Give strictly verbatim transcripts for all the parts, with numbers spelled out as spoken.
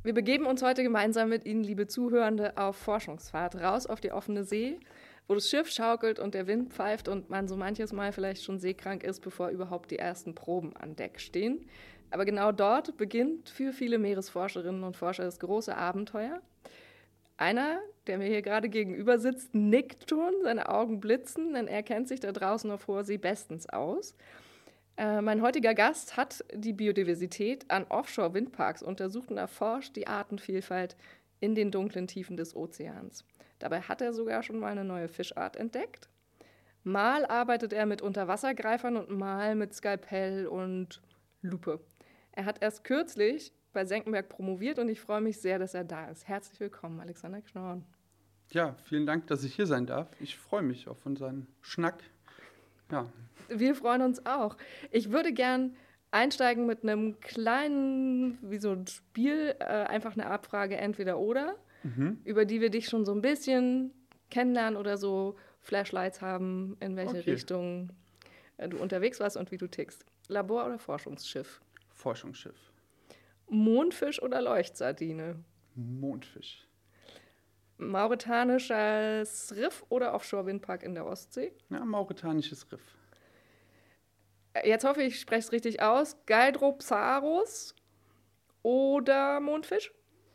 Wir begeben uns heute gemeinsam mit Ihnen, liebe Zuhörende, auf Forschungsfahrt raus auf die offene See, wo das Schiff schaukelt und der Wind pfeift und man so manches Mal vielleicht schon seekrank ist, bevor überhaupt die ersten Proben an Deck stehen. Aber genau dort beginnt für viele Meeresforscherinnen und Forscher das große Abenteuer. Einer, der mir hier gerade gegenüber sitzt, nickt schon, seine Augen blitzen, denn er kennt sich da draußen auf hoher See bestens aus. Äh, mein heutiger Gast hat die Biodiversität an Offshore-Windparks untersucht und erforscht die Artenvielfalt in den dunklen Tiefen des Ozeans. Dabei hat er sogar schon mal eine neue Fischart entdeckt. Mal arbeitet er mit Unterwassergreifern und mal mit Skalpell und Lupe. Er hat erst kürzlich bei Senckenberg promoviert und ich freue mich sehr, dass er da ist. Herzlich willkommen, Alexander Knorn. Ja, vielen Dank, dass ich hier sein darf. Ich freue mich auf unseren Schnack. Ja. Wir freuen uns auch. Ich würde gern einsteigen mit einem kleinen, wie so ein Spiel, äh, einfach eine Abfrage entweder oder, Mhm. über die wir dich schon so ein bisschen kennenlernen oder so Flashlights haben, in welche Okay. Richtung äh, du unterwegs warst und wie du tickst. Labor oder Forschungsschiff? Forschungsschiff. Mondfisch oder Leuchtsardine? Mondfisch. Mauretanisches Riff oder Offshore-Windpark in der Ostsee? Ja, mauretanisches Riff. Jetzt hoffe ich, ich spreche es richtig aus. Galdropsaurus oder Mondfisch?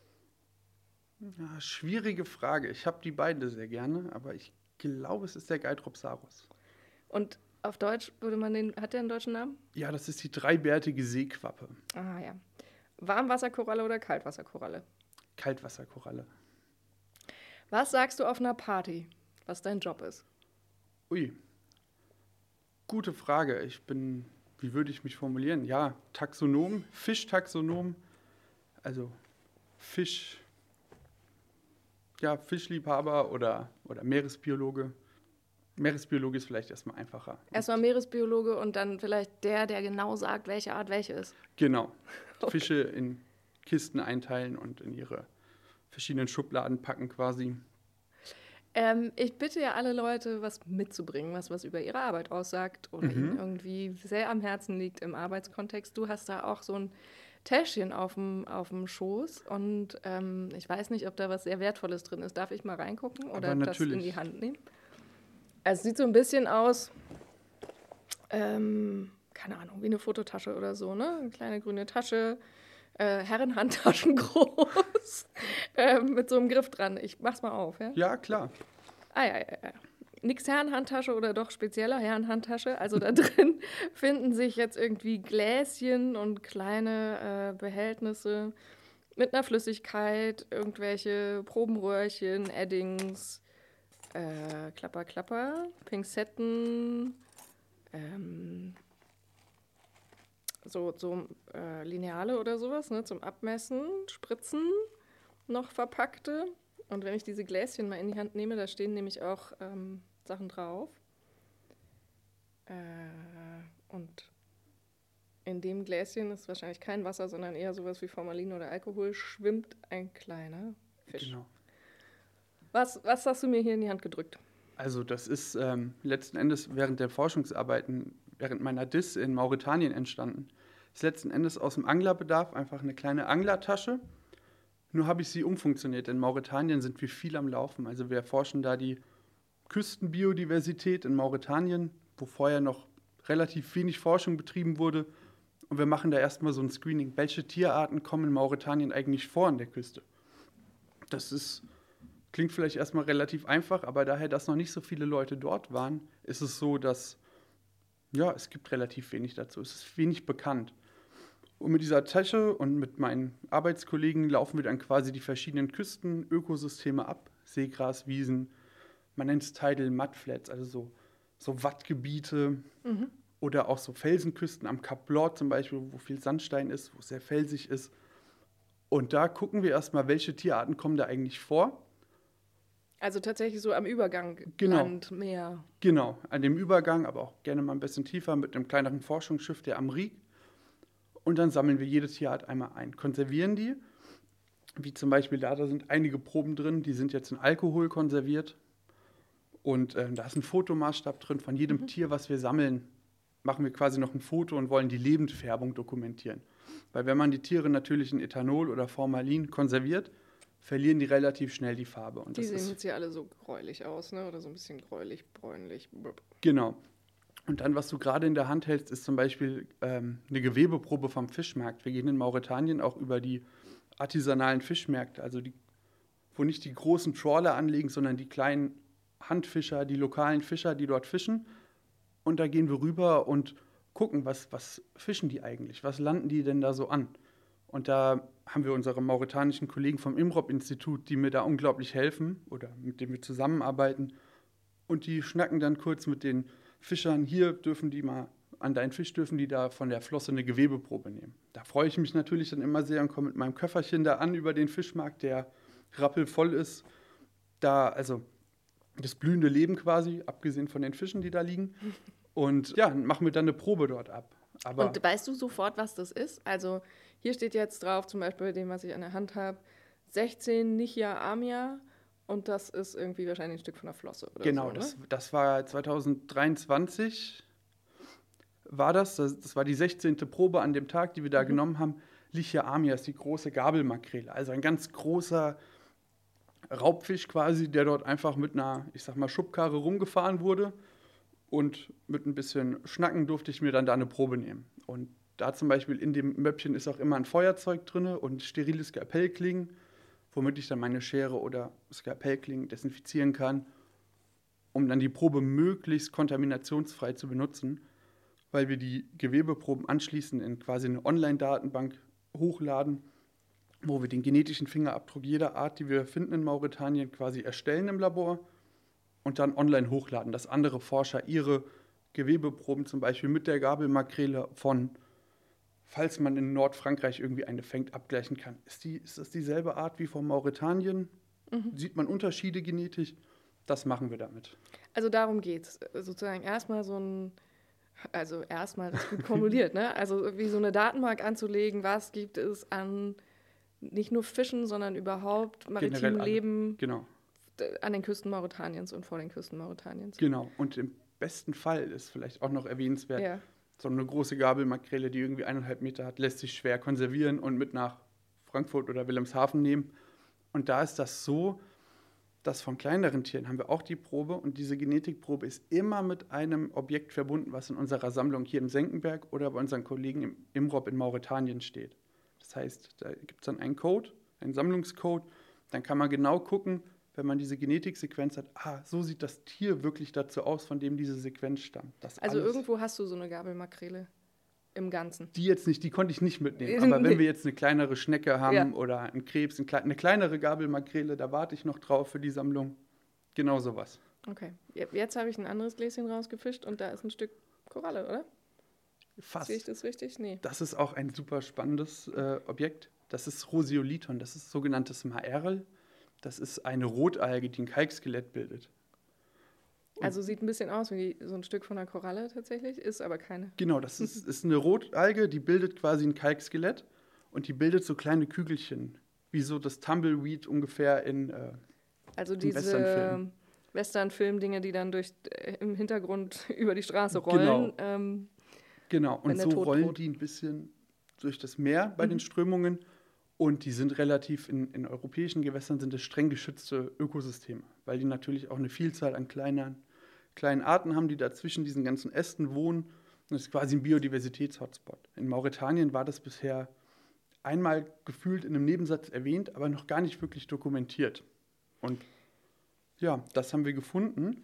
Ja, schwierige Frage. Ich habe die beiden sehr gerne, aber ich glaube, es ist der Galdropsaurus. Und auf Deutsch würde man den, hat der einen deutschen Namen? Ja, das ist die dreibärtige Seequappe. Ah ja. Warmwasserkoralle oder Kaltwasserkoralle? Kaltwasserkoralle. Was sagst du auf einer Party, was dein Job ist? Ui. Gute Frage. Ich bin, wie würde ich mich formulieren? Ja, Taxonom, Fischtaxonom, also Fisch, ja, Fischliebhaber oder, oder Meeresbiologe. Meeresbiologe ist vielleicht erstmal einfacher. Erstmal Meeresbiologe und dann vielleicht der, der genau sagt, welche Art welche ist. Genau. Okay. Fische in Kisten einteilen und in ihre verschiedenen Schubladen packen quasi. Ähm, ich bitte ja alle Leute, was mitzubringen, was was über ihre Arbeit aussagt oder Mhm. ihnen irgendwie sehr am Herzen liegt im Arbeitskontext. Du hast da auch so ein Täschchen auf dem, auf dem Schoß und ähm, ich weiß nicht, ob da was sehr Wertvolles drin ist. Darf ich mal reingucken oder Aber das in natürlich. die Hand nehmen? Also es sieht so ein bisschen aus, ähm, keine Ahnung, wie eine Fototasche oder so, ne? Eine kleine grüne Tasche, äh, Herrenhandtaschen groß, ähm, mit so einem Griff dran. Ich mach's mal auf, ja? Ja, klar. Ah ja, ja, ja. Nix Herrenhandtasche oder doch spezieller Herrenhandtasche. Also da drin finden sich jetzt irgendwie Gläschen und kleine äh, Behältnisse mit einer Flüssigkeit, irgendwelche Probenröhrchen, Eddings, äh, Klapper, Klapper, Pinzetten, ähm, so, so äh, Lineale oder sowas, ne, zum Abmessen, Spritzen, noch verpackte. Und wenn ich diese Gläschen mal in die Hand nehme, da stehen nämlich auch ähm, Sachen drauf. Äh, und in dem Gläschen ist wahrscheinlich kein Wasser, sondern eher sowas wie Formalin oder Alkohol, schwimmt ein kleiner Fisch. Genau. Was, was hast du mir hier in die Hand gedrückt? Also das ist ähm, letzten Endes während der Forschungsarbeiten, während meiner D I S in Mauretanien entstanden. Ist letzten Endes aus dem Anglerbedarf einfach eine kleine Anglertasche. Nur habe ich sie umfunktioniert. In Mauretanien sind wir viel am Laufen. Also wir erforschen da die Küstenbiodiversität in Mauretanien, wo vorher noch relativ wenig Forschung betrieben wurde. Und wir machen da erstmal so ein Screening. Welche Tierarten kommen in Mauretanien eigentlich vor an der Küste? Das ist, klingt vielleicht erstmal relativ einfach, aber daher, dass noch nicht so viele Leute dort waren, ist es so, dass ja, es gibt relativ wenig dazu. Es ist wenig bekannt. Und mit dieser Tasche und mit meinen Arbeitskollegen laufen wir dann quasi die verschiedenen Küstenökosysteme ab. Seegras, Wiesen, man nennt es Tidal Mudflats, also so, so Wattgebiete Mhm. oder auch so Felsenküsten am Kap Blord zum Beispiel, wo viel Sandstein ist, wo es sehr felsig ist. Und da gucken wir erstmal, welche Tierarten kommen da eigentlich vor. Also tatsächlich so am Übergang Genau. Land, Meer. Genau, an dem Übergang, aber auch gerne mal ein bisschen tiefer mit einem kleineren Forschungsschiff, der am Rig. Und dann sammeln wir jede Tierart einmal ein, konservieren die. Wie zum Beispiel da, da sind einige Proben drin, die sind jetzt in Alkohol konserviert. Und äh, da ist ein Fotomaßstab drin von jedem Mhm. Tier, was wir sammeln. Machen wir quasi noch ein Foto und wollen die Lebendfärbung dokumentieren. Weil wenn man die Tiere natürlich in Ethanol oder Formalin konserviert, verlieren die relativ schnell die Farbe. Und die das sehen ist, jetzt hier alle so gräulich aus, ne? Oder so ein bisschen gräulich, bräunlich. Blub. genau. Und dann, was du gerade in der Hand hältst, ist zum Beispiel ähm, eine Gewebeprobe vom Fischmarkt. Wir gehen in Mauretanien auch über die artisanalen Fischmärkte, also die, wo nicht die großen Trawler anlegen, sondern die kleinen Handfischer, die lokalen Fischer, die dort fischen. Und da gehen wir rüber und gucken, was, was fischen die eigentlich? Was landen die denn da so an? Und da haben wir unsere mauretanischen Kollegen vom IMROP-Institut, die mir da unglaublich helfen oder mit denen wir zusammenarbeiten. Und die schnacken dann kurz mit den Fischern, hier dürfen die mal, an deinen Fisch dürfen die da von der Flosse eine Gewebeprobe nehmen. Da freue ich mich natürlich dann immer sehr und komme mit meinem Köfferchen da an über den Fischmarkt, der rappelvoll ist. Da, also das blühende Leben quasi, abgesehen von den Fischen, die da liegen. Und ja, machen wir dann eine Probe dort ab. Aber Und weißt du sofort, was das ist? Also hier steht jetzt drauf, zum Beispiel bei dem, was ich an der Hand habe, sechzehn Nichia amia und das ist irgendwie wahrscheinlich ein Stück von der Flosse oder genau, so, ne? das, das war zwanzig dreiundzwanzig, war das. das. Das war die sechzehnte Probe an dem Tag, die wir da mhm. genommen haben. Lichia amia ist die große Gabelmakrele, also ein ganz großer Raubfisch quasi, der dort einfach mit einer, ich sag mal, Schubkarre rumgefahren wurde. Und mit ein bisschen Schnacken durfte ich mir dann da eine Probe nehmen. Und da zum Beispiel in dem Möppchen ist auch immer ein Feuerzeug drin und sterile Skalpellklingen, womit ich dann meine Schere oder Skalpellklingen desinfizieren kann, um dann die Probe möglichst kontaminationsfrei zu benutzen, weil wir die Gewebeproben anschließend in quasi eine Online-Datenbank hochladen, wo wir den genetischen Fingerabdruck jeder Art, die wir finden in Mauretanien, quasi erstellen im Labor und dann online hochladen, dass andere Forscher ihre Gewebeproben zum Beispiel mit der Gabelmakrele von, falls man in Nordfrankreich irgendwie eine fängt, abgleichen kann. Ist, die, ist das dieselbe Art wie von Mauretanien? Mhm. Sieht man Unterschiede genetisch? Das machen wir damit. Also darum geht es. Sozusagen erstmal so ein, also erstmal, das ist gut formuliert, ne? Also wie so eine Datenbank anzulegen, was gibt es an nicht nur Fischen, sondern überhaupt maritimem Leben. Genau. An den Küsten Mauretaniens und vor den Küsten Mauretaniens. Genau, und im besten Fall ist vielleicht auch noch erwähnenswert, ja. so eine große Gabelmakrele, die irgendwie eineinhalb Meter hat, lässt sich schwer konservieren und mit nach Frankfurt oder Wilhelmshaven nehmen. Und da ist das so, dass von kleineren Tieren haben wir auch die Probe und diese Genetikprobe ist immer mit einem Objekt verbunden, was in unserer Sammlung hier im Senckenberg oder bei unseren Kollegen im IMROP in Mauretanien steht. Das heißt, da gibt es dann einen Code, einen Sammlungscode, dann kann man genau gucken, wenn man diese Genetiksequenz hat, ah, so sieht das Tier wirklich dazu aus, von dem diese Sequenz stammt. Das also irgendwo hast du so eine Gabelmakrele im Ganzen? Die jetzt nicht, die konnte ich nicht mitnehmen. Aber wenn wir jetzt eine kleinere Schnecke haben ja. oder einen Krebs, eine kleinere Gabelmakrele, da warte ich noch drauf für die Sammlung. Genau sowas. Okay, jetzt habe ich ein anderes Gläschen rausgefischt und da ist ein Stück Koralle, oder? Fast. Sehe ich das richtig? Nee. Das ist auch ein super spannendes äh, Objekt. Das ist Rosioliton, das ist sogenanntes Maerl. Das ist eine Rotalge, die ein Kalkskelett bildet. Und also sieht ein bisschen aus wie so ein Stück von einer Koralle tatsächlich, ist aber keine. Genau, das ist, ist eine Rotalge, die bildet quasi ein Kalkskelett und die bildet so kleine Kügelchen, wie so das Tumbleweed ungefähr in äh, Also diese Westernfilm. Westernfilm-Dinge, die dann durch, äh, im Hintergrund über die Straße rollen. Genau, ähm, genau. Und so rollen droht. die ein bisschen durch das Meer bei mhm. den Strömungen. Und die sind relativ, in, in europäischen Gewässern sind es streng geschützte Ökosysteme, weil die natürlich auch eine Vielzahl an kleinen, kleinen Arten haben, die da zwischen diesen ganzen Ästen wohnen. Und das ist quasi ein Biodiversitäts-Hotspot. In Mauretanien war das bisher einmal gefühlt in einem Nebensatz erwähnt, aber noch gar nicht wirklich dokumentiert. Und ja, das haben wir gefunden.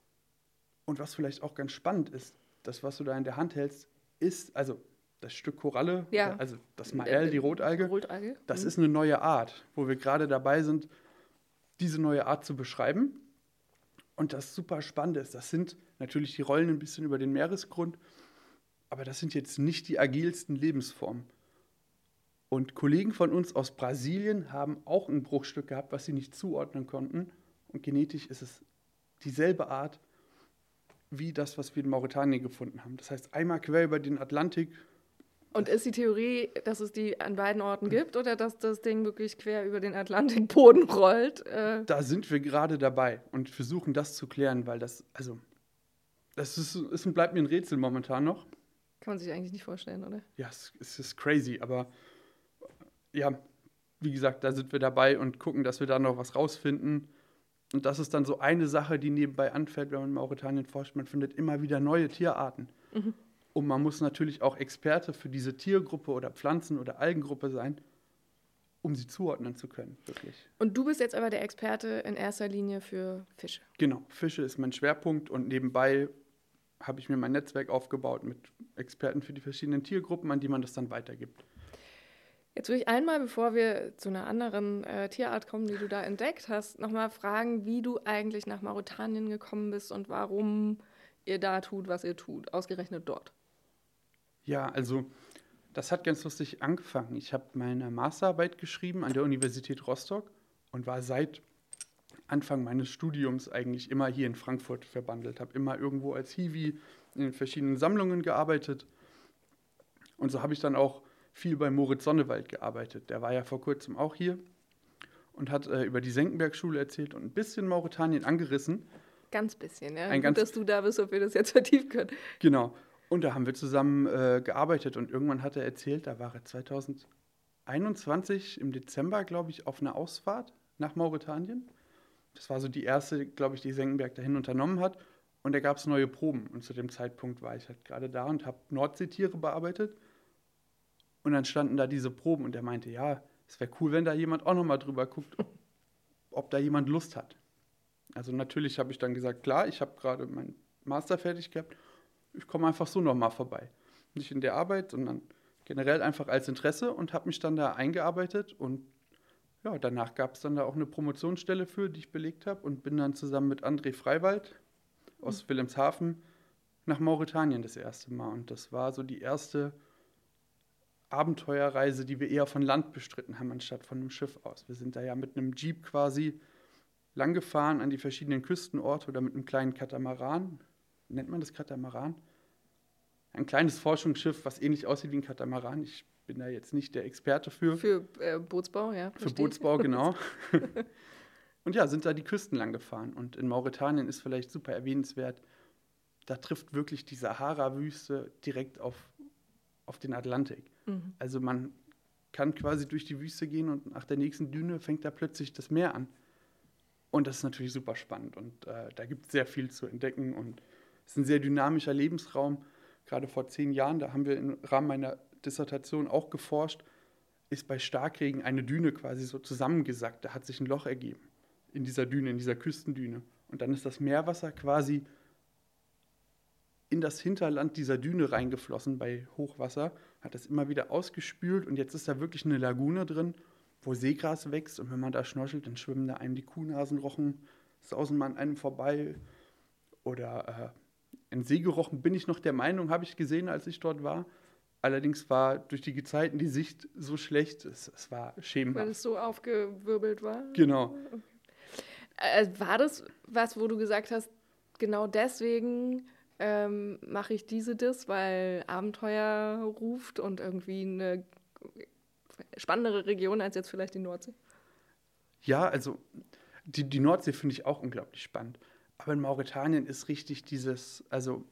Und was vielleicht auch ganz spannend ist, das, was du da in der Hand hältst, ist, also das Stück Koralle, ja. also das Maerl, die Rotalge, Rotalge. das mhm. ist eine neue Art, wo wir gerade dabei sind, diese neue Art zu beschreiben. Und das super Spannende ist, das sind natürlich, die rollen ein bisschen über den Meeresgrund, aber das sind jetzt nicht die agilsten Lebensformen. Und Kollegen von uns aus Brasilien haben auch ein Bruchstück gehabt, was sie nicht zuordnen konnten. Und genetisch ist es dieselbe Art wie das, was wir in Mauretanien gefunden haben. Das heißt, einmal quer über den Atlantik. Und ist die Theorie, dass es die an beiden Orten gibt oder dass das Ding wirklich quer über den Atlantikboden rollt? Äh da sind wir gerade dabei und versuchen das zu klären, weil das, also, das ist, ist und bleibt mir ein Rätsel momentan noch. Kann man sich eigentlich nicht vorstellen, oder? Ja, es, es ist crazy, aber ja, wie gesagt, da sind wir dabei und gucken, dass wir da noch was rausfinden. Und das ist dann so eine Sache, die nebenbei anfällt, wenn man in Mauretanien forscht. Man findet immer wieder neue Tierarten. Mhm. Und man muss natürlich auch Experte für diese Tiergruppe oder Pflanzen- oder Algengruppe sein, um sie zuordnen zu können, wirklich. Und du bist jetzt aber der Experte in erster Linie für Fische. Genau, Fische ist mein Schwerpunkt und nebenbei habe ich mir mein Netzwerk aufgebaut mit Experten für die verschiedenen Tiergruppen, an die man das dann weitergibt. Jetzt will ich einmal, bevor wir zu einer anderen äh, Tierart kommen, die du da entdeckt hast, nochmal fragen, wie du eigentlich nach Mauretanien gekommen bist und warum ihr da tut, was ihr tut, ausgerechnet dort. Ja, also das hat ganz lustig angefangen. Ich habe meine Masterarbeit geschrieben an der Universität Rostock und war seit Anfang meines Studiums eigentlich immer hier in Frankfurt verbandelt. Habe immer irgendwo als Hiwi in verschiedenen Sammlungen gearbeitet. Und so habe ich dann auch viel bei Moritz Sonnewald gearbeitet. Der war ja vor kurzem auch hier und hat äh, über die Senckenberg-Schule erzählt und ein bisschen Mauretanien angerissen. Ganz bisschen, ja. Ein Gut, ganz dass du da bist, ob wir das jetzt vertiefen können. Genau. Und da haben wir zusammen äh, gearbeitet und irgendwann hat er erzählt, da war er zwanzig einundzwanzig im Dezember, glaube ich, auf einer Ausfahrt nach Mauretanien. Das war so die erste, glaube ich, die Senckenberg dahin unternommen hat. Und da gab es neue Proben. Und zu dem Zeitpunkt war ich halt gerade da und habe Nordseetiere bearbeitet. Und dann standen da diese Proben und er meinte, ja, es wäre cool, wenn da jemand auch nochmal drüber guckt, ob, ob da jemand Lust hat. Also natürlich habe ich dann gesagt, klar, ich habe gerade meinen Master fertig gehabt. Ich komme einfach so nochmal vorbei. Nicht in der Arbeit, sondern generell einfach als Interesse und habe mich dann da eingearbeitet. Und ja, danach gab es dann da auch eine Promotionsstelle für, die ich belegt habe und bin dann zusammen mit André Freiwald aus Wilhelmshaven nach Mauretanien das erste Mal. Und das war so die erste Abenteuerreise, die wir eher von Land bestritten haben, anstatt von einem Schiff aus. Wir sind da ja mit einem Jeep quasi langgefahren an die verschiedenen Küstenorte oder mit einem kleinen Katamaran. Nennt man das Katamaran? Ein kleines Forschungsschiff, was ähnlich aussieht wie ein Katamaran. Ich bin da jetzt nicht der Experte für. Für äh, Bootsbau, ja. Für Bootsbau, genau. Und ja, sind da die Küsten lang gefahren. Und in Mauretanien ist vielleicht super erwähnenswert, da trifft wirklich die Sahara-Wüste direkt auf, auf den Atlantik. Mhm. Also man kann quasi durch die Wüste gehen und nach der nächsten Düne fängt da plötzlich das Meer an. Und das ist natürlich super spannend. Und äh, da gibt es sehr viel zu entdecken. Und es ist ein sehr dynamischer Lebensraum. Gerade vor zehn Jahren, da haben wir im Rahmen meiner Dissertation auch geforscht, ist bei Starkregen eine Düne quasi so zusammengesackt. Da hat sich ein Loch ergeben in dieser Düne, in dieser Küstendüne. Und dann ist das Meerwasser quasi in das Hinterland dieser Düne reingeflossen bei Hochwasser, hat das immer wieder ausgespült und jetzt ist da wirklich eine Lagune drin, wo Seegras wächst und wenn man da schnorchelt, dann schwimmen da einem die Kuhnasenrochen, sausen mal an einem vorbei. Oder äh, ein Seegerochen bin ich noch der Meinung, habe ich gesehen, als ich dort war. Allerdings war durch die Gezeiten die Sicht so schlecht, es, es war schemenhaft. Weil es so aufgewirbelt war? Genau. Okay. Äh, war das was, wo du gesagt hast, genau deswegen ähm, mache ich diese Dis, weil Abenteuer ruft und irgendwie eine spannendere Region als jetzt vielleicht die Nordsee? Ja, also die, die Nordsee finde ich auch unglaublich spannend. Aber in Mauretanien ist richtig dieses, also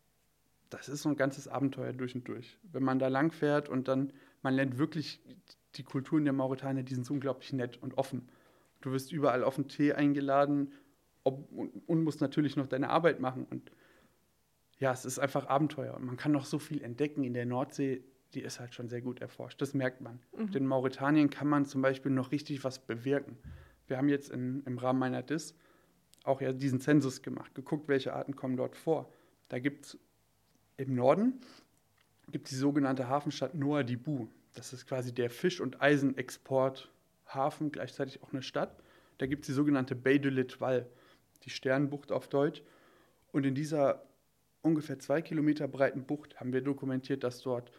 das ist so ein ganzes Abenteuer durch und durch. Wenn man da lang fährt und dann, man lernt wirklich die Kulturen der Mauretanier, die sind so unglaublich nett und offen. Du wirst überall auf einen Tee eingeladen ob, und, und musst natürlich noch deine Arbeit machen. Und ja, es ist einfach Abenteuer. Und man kann noch so viel entdecken in der Nordsee, die ist halt schon sehr gut erforscht. Das merkt man. Mhm. Und in Mauretanien kann man zum Beispiel noch richtig was bewirken. Wir haben jetzt in, im Rahmen meiner Dis auch ja diesen Zensus gemacht, geguckt, welche Arten kommen dort vor. Da gibt es im Norden gibt die sogenannte Hafenstadt Nouadhibou. Das ist quasi der Fisch- und Eisenexporthafen, gleichzeitig auch eine Stadt. Da gibt es die sogenannte Baie de l'Étoile, die Sternenbucht auf Deutsch. Und in dieser ungefähr zwei Kilometer breiten Bucht haben wir dokumentiert, dass dort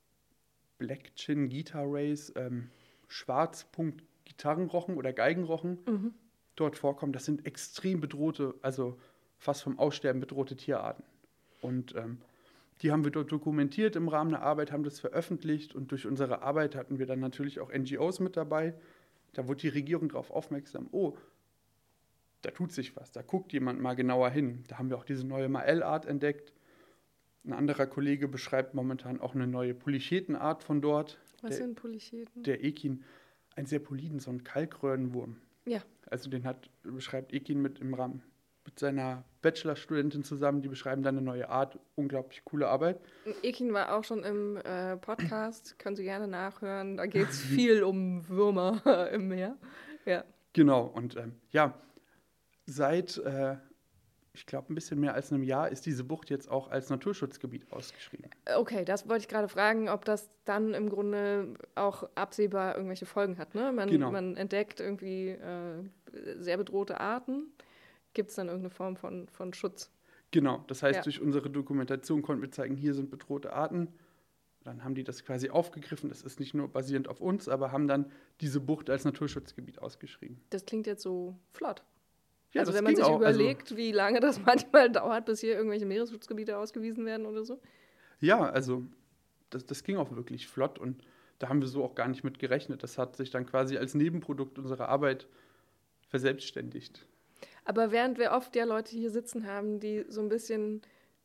Black-Chin Guitar Rays, ähm, Schwarzpunkt-Gitarrenrochen oder Geigenrochen mhm. dort vorkommen. Das sind extrem bedrohte, also fast vom Aussterben bedrohte Tierarten. Und ähm, die haben wir dort dokumentiert im Rahmen der Arbeit, haben das veröffentlicht und durch unsere Arbeit hatten wir dann natürlich auch N G Os mit dabei. Da wurde die Regierung darauf aufmerksam, oh, da tut sich was, da guckt jemand mal genauer hin. Da haben wir auch diese neue Mael-Art entdeckt. ein anderer Kollege beschreibt momentan auch eine neue Polychetenart von dort. Was der, sind Polycheten? Der Ekin, ein sehr poliden, so ein Kalkröhrenwurm. Ja. Also den hat, beschreibt Ekin mit im Rahmen mit seiner Bachelorstudentin zusammen, die beschreiben dann eine neue Art, unglaublich coole Arbeit. Ekin war auch schon im äh, Podcast, können Sie gerne nachhören, da geht es viel um Würmer im Meer. Ja. Genau, und ähm, ja, seit, äh, ich glaube, ein bisschen mehr als einem Jahr ist diese Bucht jetzt auch als Naturschutzgebiet ausgeschrieben. Okay, das wollte ich gerade fragen, ob das dann im Grunde auch absehbar irgendwelche Folgen hat. Ne? Man, Genau. man entdeckt irgendwie äh, sehr bedrohte Arten. Gibt es dann irgendeine Form von, von Schutz? Genau, das heißt, Ja. durch unsere Dokumentation konnten wir zeigen, hier sind bedrohte Arten. Dann haben die das quasi aufgegriffen. Das ist nicht nur basierend auf uns, aber haben dann diese Bucht als Naturschutzgebiet ausgeschrieben. Das klingt jetzt so flott. Ja, also das wenn man ging sich auch, überlegt, also, wie lange das manchmal dauert, bis hier irgendwelche Meeresschutzgebiete ausgewiesen werden oder so. ja, also das, das ging auch wirklich flott und da haben wir so auch gar nicht mit gerechnet. Das hat sich dann quasi als Nebenprodukt unserer Arbeit verselbstständigt. Aber während wir oft ja Leute hier sitzen haben, die so ein bisschen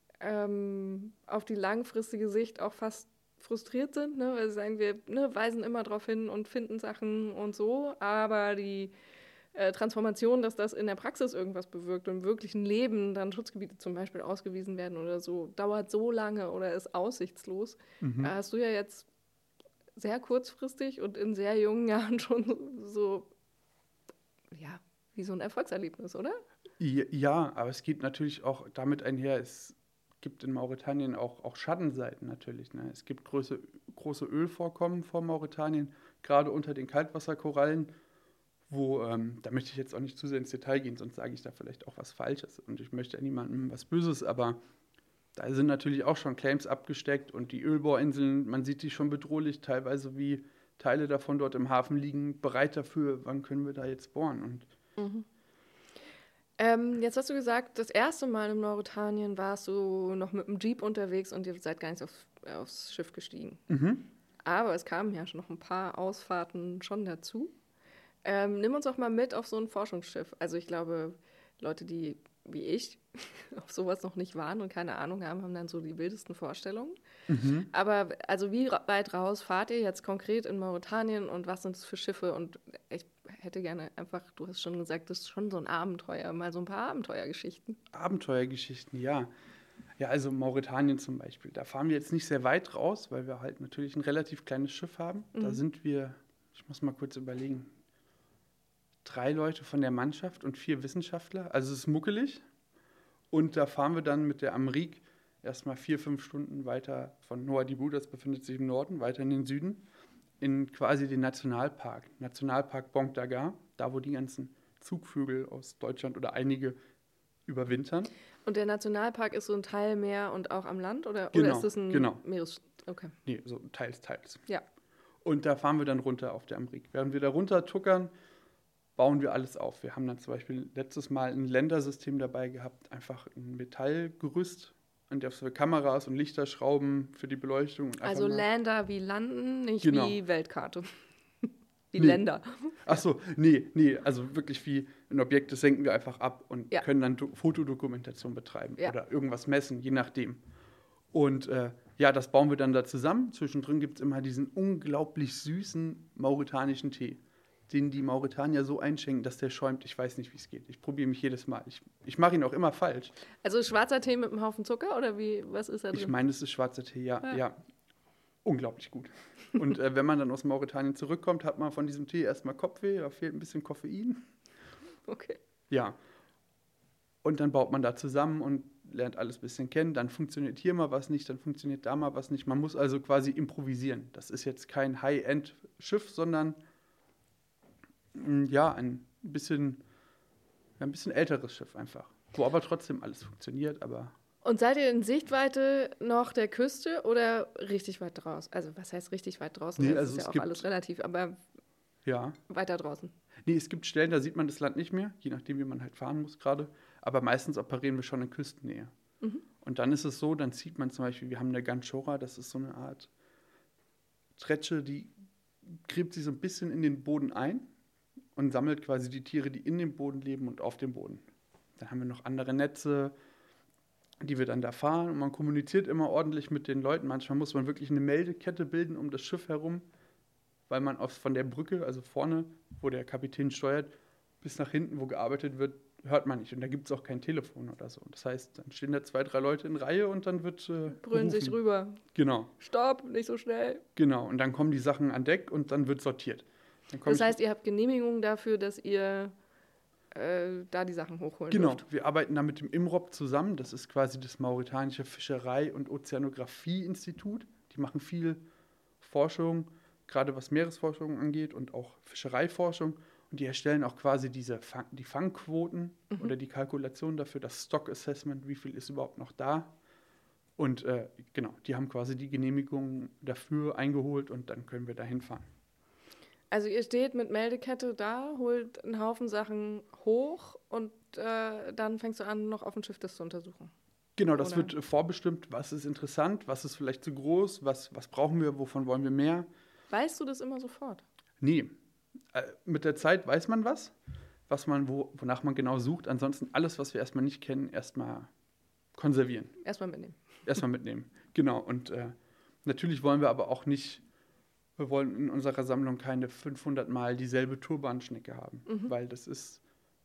ähm, auf die langfristige Sicht auch fast frustriert sind, ne? Weil sie sagen, wir ne, weisen immer darauf hin und finden Sachen und so, aber die äh, Transformation, dass das in der Praxis irgendwas bewirkt und im wirklichen Leben dann Schutzgebiete zum Beispiel ausgewiesen werden oder so, dauert so lange oder ist aussichtslos. Mhm. Da hast du ja jetzt sehr kurzfristig und in sehr jungen Jahren schon so, so ja, wie so ein Erfolgserlebnis, oder? Ja, aber es geht natürlich auch damit einher, es gibt in Mauretanien auch, auch Schattenseiten natürlich. Ne? Es gibt große, große Ölvorkommen vor Mauretanien, gerade unter den Kaltwasserkorallen, wo, ähm, da möchte ich jetzt auch nicht zu sehr ins Detail gehen, sonst sage ich da vielleicht auch was Falsches. Und ich möchte ja niemandem was Böses, aber da sind natürlich auch schon Claims abgesteckt und die Ölbohrinseln, man sieht die schon bedrohlich, teilweise wie Teile davon dort im Hafen liegen, bereit dafür, wann können wir da jetzt bohren. Und Mhm. Ähm, jetzt hast du gesagt, das erste Mal in Mauretanien warst du noch mit dem Jeep unterwegs und ihr seid gar nicht auf, aufs Schiff gestiegen. mhm. Aber es kamen ja schon noch ein paar Ausfahrten schon dazu. Ähm, nimm uns doch mal mit auf so ein Forschungsschiff. Also ich glaube, Leute, die wie ich auf sowas noch nicht waren und keine Ahnung haben, haben dann so die wildesten Vorstellungen. Mhm. Aber also wie ra- weit raus fahrt ihr jetzt konkret in Mauretanien und was sind es für Schiffe? Und ich hätte gerne einfach, du hast schon gesagt, das ist schon so ein Abenteuer, mal so ein paar Abenteuergeschichten. Abenteuergeschichten, ja. Ja, also Mauretanien zum Beispiel. Da fahren wir jetzt nicht sehr weit raus, weil wir halt natürlich ein relativ kleines Schiff haben. Da Mhm. sind wir, ich muss mal kurz überlegen, drei Leute von der Mannschaft und vier Wissenschaftler. Also es ist muckelig. Und da fahren wir dann mit der Amrik erstmal vier, fünf Stunden weiter von Nouadhibou, das befindet sich im Norden, weiter in den Süden, in quasi den Nationalpark. Nationalpark Banc d'Agard, da wo die ganzen Zugvögel aus Deutschland oder einige überwintern. Und der Nationalpark ist so ein Teil Meer und auch am Land? Oder, oder Genau, ist das ein genau. Meeres... Okay, Nee, so teils, teils. ja. Und da fahren wir dann runter auf der Amrik. Während wir da runter tuckern, bauen wir alles auf. Wir haben dann zum Beispiel letztes Mal ein Ländersystem dabei gehabt, einfach ein Metallgerüst, an das wir Kameras und Lichter schrauben für die Beleuchtung. Und Also einfach mal- Länder wie Landen, nicht Genau. wie Weltkarte. Wie Nee. Länder. Ach so, nee, nee, also wirklich wie ein Objekt, das senken wir einfach ab und Ja. können dann Do- Fotodokumentation betreiben Ja. oder irgendwas messen, je nachdem. Und äh, ja, das bauen wir dann da zusammen. Zwischendrin gibt es immer diesen unglaublich süßen mauretanischen Tee, den die Mauretanier so einschenken, dass der schäumt. Ich weiß nicht, wie es geht. Ich probiere mich jedes Mal. Ich, ich mache ihn auch immer falsch. Also schwarzer Tee mit einem Haufen Zucker oder wie, was ist da drin? Ich meine, es ist schwarzer Tee, ja, Ja. ja. Unglaublich gut. Und äh, wenn man dann aus Mauretanien zurückkommt, hat man von diesem Tee erstmal Kopfweh, da fehlt ein bisschen Koffein. Okay. Ja. Und dann baut man da zusammen und lernt alles ein bisschen kennen. Dann funktioniert hier mal was nicht, dann funktioniert da mal was nicht. Man muss also quasi improvisieren. Das ist jetzt kein High-End-Schiff, sondern mh, ja, ein bisschen, ein bisschen älteres Schiff einfach. Wo aber trotzdem alles funktioniert, aber Und seid ihr in Sichtweite noch der Küste oder richtig weit draußen? Also was heißt richtig weit draußen? Nee, das also ist ja es auch gibt- alles relativ, aber ja. weiter draußen. Nee, es gibt Stellen, da sieht man das Land nicht mehr, je nachdem, wie man halt fahren muss gerade. Aber meistens operieren wir schon in Küstennähe. Mhm. Und dann ist es so, dann sieht man zum Beispiel, wir haben eine Ganchora, das ist so eine Art Tretsche, die gräbt sich so ein bisschen in den Boden ein und sammelt quasi die Tiere, die in dem Boden leben und auf dem Boden. Dann haben wir noch andere Netze, die wir dann da fahren. Und man kommuniziert immer ordentlich mit den Leuten. Manchmal muss man wirklich eine Meldekette bilden um das Schiff herum, weil man aus, von der Brücke, also vorne, wo der Kapitän steuert, bis nach hinten, wo gearbeitet wird, hört man nicht. Und da gibt es auch kein Telefon oder so. Das heißt, dann stehen da zwei, drei Leute in Reihe und dann wird äh, Brüllen sich rüber. Genau. Stopp, nicht so schnell. Genau, und dann kommen die Sachen an Deck und dann wird sortiert. Dann Das heißt, ihr habt Genehmigungen dafür, dass ihr äh, da die Sachen hochholen Genau, dürft? wir arbeiten da mit dem IMROP zusammen. Das ist quasi das Mauretanische Fischerei- und Ozeanographie-Institut. Die machen viel Forschung, gerade was Meeresforschung angeht und auch Fischereiforschung. Und die erstellen auch quasi diese Fang, die Fangquoten mhm. oder die Kalkulation dafür, das Stock Assessment, wie viel ist überhaupt noch da. Und äh, genau, die haben quasi die Genehmigung dafür eingeholt und dann können wir da hinfahren. Also ihr steht mit Meldekette da, holt einen Haufen Sachen hoch und äh, dann fängst du an, noch auf dem Schiff das zu untersuchen. Genau, das oder? wird vorbestimmt, was ist interessant, was ist vielleicht zu groß, was, was brauchen wir, wovon wollen wir mehr. Weißt du das immer sofort? Nee. Mit der Zeit weiß man was, was man, wo, wonach man genau sucht. Ansonsten alles, was wir erstmal nicht kennen, erstmal konservieren. Erstmal mitnehmen. Erstmal mitnehmen, genau. Und äh, natürlich wollen wir aber auch nicht, wir wollen in unserer Sammlung keine fünfhundert Mal dieselbe Turbanschnecke haben, mhm. weil das ist,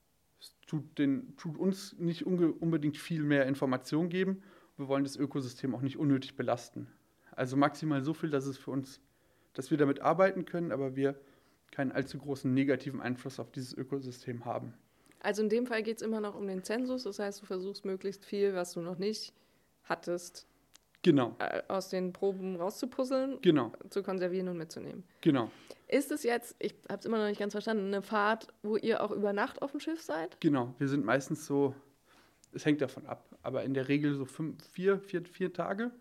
es tut, den, tut uns nicht unge- unbedingt viel mehr Information geben. Wir wollen das Ökosystem auch nicht unnötig belasten. Also maximal so viel, dass es für uns, dass wir damit arbeiten können, aber wir keinen allzu großen negativen Einfluss auf dieses Ökosystem haben. Also in dem Fall geht es immer noch um den Zensus, das heißt, du versuchst möglichst viel, was du noch nicht hattest, genau. äh, aus den Proben rauszupuzzeln, genau. zu konservieren und mitzunehmen. Genau. Ist es jetzt, ich habe es immer noch nicht ganz verstanden, eine Fahrt, wo ihr auch über Nacht auf dem Schiff seid? Genau, wir sind meistens so, es hängt davon ab, aber in der Regel so fünf, vier, vier, vier Tage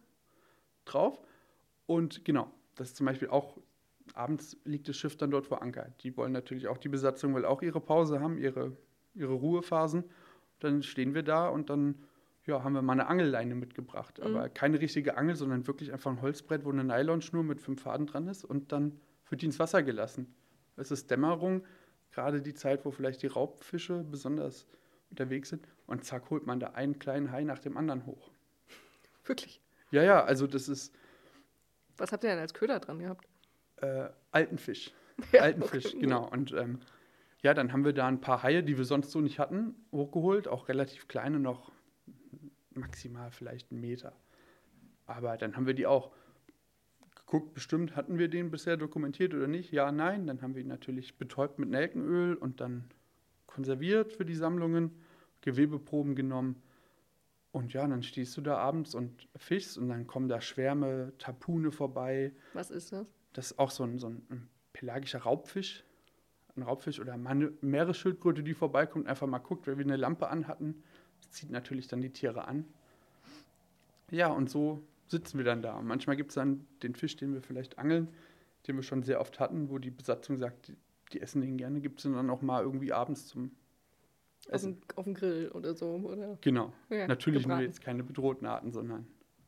drauf. Und genau, das ist zum Beispiel auch, abends liegt das Schiff dann dort vor Anker. Die wollen natürlich auch, die Besatzung will auch ihre Pause haben, ihre, ihre Ruhephasen. Dann stehen wir da und dann ja, haben wir mal eine Angelleine mitgebracht. Mhm. Aber keine richtige Angel, sondern wirklich einfach ein Holzbrett, wo eine Nylonschnur mit fünf Faden dran ist und dann wird die ins Wasser gelassen. Es ist Dämmerung, gerade die Zeit, wo vielleicht die Raubfische besonders unterwegs sind. Und zack, holt man da einen kleinen Hai nach dem anderen hoch. Wirklich? Ja, ja, also das ist... Was habt ihr denn als Köder dran gehabt? Äh, alten Fisch. Ja, alten okay. Fisch, genau. Und ähm, ja, dann haben wir da ein paar Haie, die wir sonst so nicht hatten, hochgeholt. Auch relativ kleine, noch maximal vielleicht einen Meter. Aber dann haben wir die auch geguckt, bestimmt, hatten wir den bisher dokumentiert oder nicht? Ja, nein. Dann haben wir ihn natürlich betäubt mit Nelkenöl und dann konserviert für die Sammlungen, Gewebeproben genommen. Und ja, dann stehst du da abends und fischst und dann kommen da Schwärme, Tapune vorbei. Was ist das? Das ist auch so ein, so ein pelagischer Raubfisch. Ein Raubfisch oder eine Meeresschildkröte, die vorbeikommt, einfach mal guckt, weil wir eine Lampe anhatten. Das zieht natürlich dann die Tiere an. Ja, und so sitzen wir dann da. Und manchmal gibt es dann den Fisch, den wir vielleicht angeln, den wir schon sehr oft hatten, wo die Besatzung sagt, die, die essen den gerne. Gibt es den dann auch mal irgendwie abends zum Essen. Auf dem Grill oder so, oder? Genau. Ja, natürlich gebraten. nur jetzt keine bedrohten Arten, sondern...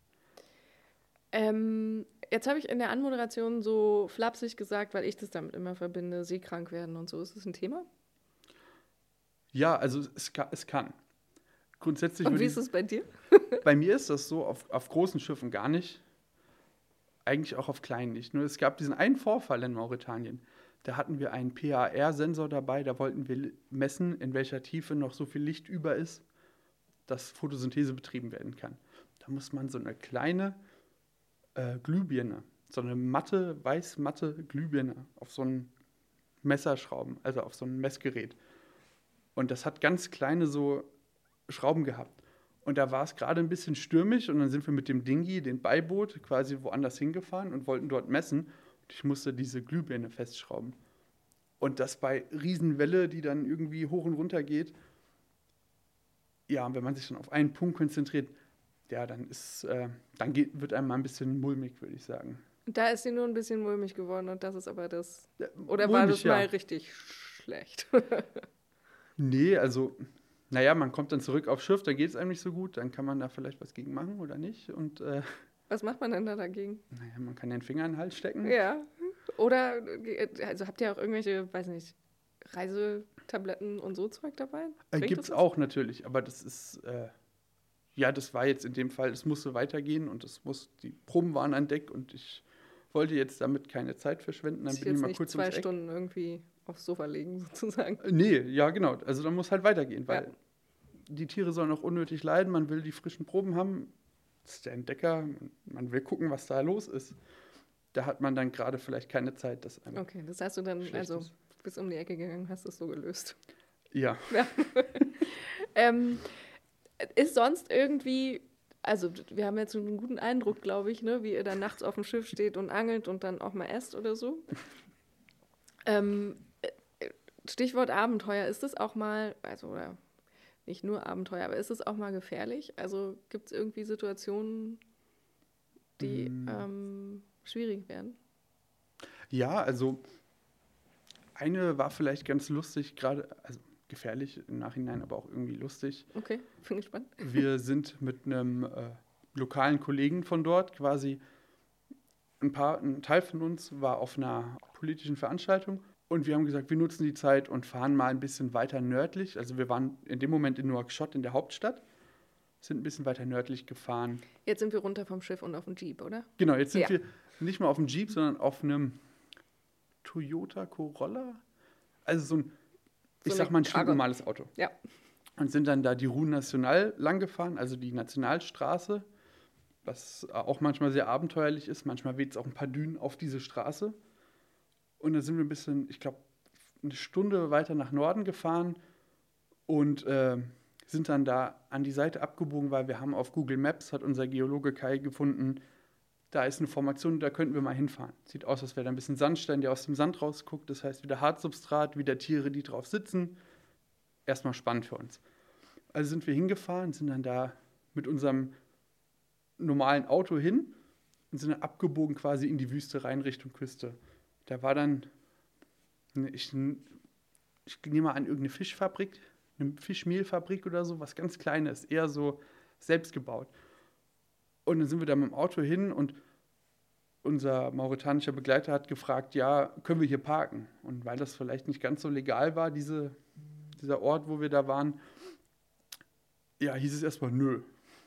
Ähm, jetzt habe ich in der Anmoderation so flapsig gesagt, weil ich das damit immer verbinde, seekrank werden und so. Ist das ein Thema? Ja, also es, es kann. Grundsätzlich und wie ich, ist es bei dir? Bei mir ist das so, auf, auf großen Schiffen gar nicht. Eigentlich auch auf kleinen nicht. Nur es gab diesen einen Vorfall in Mauretanien. Da hatten wir einen P A R-Sensor dabei, da wollten wir messen, in welcher Tiefe noch so viel Licht über ist, dass Photosynthese betrieben werden kann. Da muss man so eine kleine äh, Glühbirne, so eine matte, weiß-matte Glühbirne auf so ein Messer schrauben, also auf so ein Messgerät. Und das hat ganz kleine so Schrauben gehabt. Und da war es gerade ein bisschen stürmisch und dann sind wir mit dem Dinghy, dem Beiboot, quasi woanders hingefahren und wollten dort messen. Und ich musste diese Glühbirne festschrauben. Und das bei Riesenwelle, die dann irgendwie hoch und runter geht. Ja, und wenn man sich dann auf einen Punkt konzentriert, ja, dann ist, äh, dann geht, wird einem mal ein bisschen mulmig, würde ich sagen. Da ist sie nur ein bisschen mulmig geworden und das ist aber das... Ja, oder mulmig, war das ja. mal richtig schlecht? Nee, also... Naja, man kommt dann zurück aufs Schiff, dann geht es einem nicht so gut, dann kann man da vielleicht was gegen machen oder nicht. Und, äh, was macht man denn da dagegen? Naja, man kann den Finger in den Hals stecken. Ja, oder also habt ihr auch irgendwelche, weiß nicht, Reisetabletten und so Zeug dabei? Äh, Gibt es auch natürlich, aber das ist, äh, ja, das war jetzt in dem Fall, es musste weitergehen und es muss, die Proben waren an Deck und ich wollte jetzt damit keine Zeit verschwenden. Dann Sich bin ich jetzt mal nicht kurz zwei ums Eck. Stunden irgendwie aufs Sofa legen, sozusagen. Äh, Nee, ja, genau. Also dann muss halt weitergehen, weil Ja. die Tiere sollen auch unnötig leiden. Man will die frischen Proben haben. Das ist der Entdecker. Man will gucken, was da los ist. Da hat man dann gerade vielleicht keine Zeit, das einem Okay, das hast du dann, schlecht also ist. bist um die Ecke gegangen, hast es so gelöst. Ja. Ja. ähm, ist sonst irgendwie, also wir haben jetzt einen guten Eindruck, glaube ich, ne, wie ihr dann nachts auf dem Schiff steht und angelt und dann auch mal esst oder so. ähm, Stichwort Abenteuer, ist es auch mal, also oder nicht nur Abenteuer, aber ist es auch mal gefährlich? Also gibt es irgendwie Situationen, die Mm. ähm, schwierig werden? Ja, also eine war vielleicht ganz lustig, gerade, also gefährlich im Nachhinein, aber auch irgendwie lustig. Okay, finde ich spannend. Wir sind mit einem äh, lokalen Kollegen von dort quasi, ein paar, ein Teil von uns war auf einer politischen Veranstaltung und wir haben gesagt, wir nutzen die Zeit und fahren mal ein bisschen weiter nördlich. Also wir waren in dem Moment in Nouakchott in der Hauptstadt, sind ein bisschen weiter nördlich gefahren. Jetzt sind wir runter vom Schiff und auf dem Jeep, oder? Genau, jetzt sind Ja. wir nicht mal auf dem Jeep, sondern auf einem Toyota Corolla. Also so ein, ich So sag eine mal, ein Karre. stinknormales Auto. Ja. Und sind dann da die Route Nationale lang gefahren, also die Nationalstraße, was auch manchmal sehr abenteuerlich ist. Manchmal weht es auch ein paar Dünen auf diese Straße. Und dann sind wir ein bisschen, ich glaube, eine Stunde weiter nach Norden gefahren und äh, sind dann da an die Seite abgebogen, weil wir haben auf Google Maps, hat unser Geologe Kai gefunden, da ist eine Formation, da könnten wir mal hinfahren. Sieht aus, als wäre da ein bisschen Sandstein, der aus dem Sand rausguckt. Das heißt, wieder Hartsubstrat, wieder Tiere, die drauf sitzen. Erstmal spannend für uns. Also sind wir hingefahren, sind dann da mit unserem normalen Auto hin und sind dann abgebogen quasi in die Wüste rein Richtung Küste. Da war dann, ich, ich nehme mal an, irgendeine Fischfabrik, eine Fischmehlfabrik oder so, was ganz Kleines, eher so selbst gebaut. Und dann sind wir da mit dem Auto hin und unser mauretanischer Begleiter hat gefragt, ja, können wir hier parken? Und weil das vielleicht nicht ganz so legal war, diese, dieser Ort, wo wir da waren, ja, hieß es erstmal nö.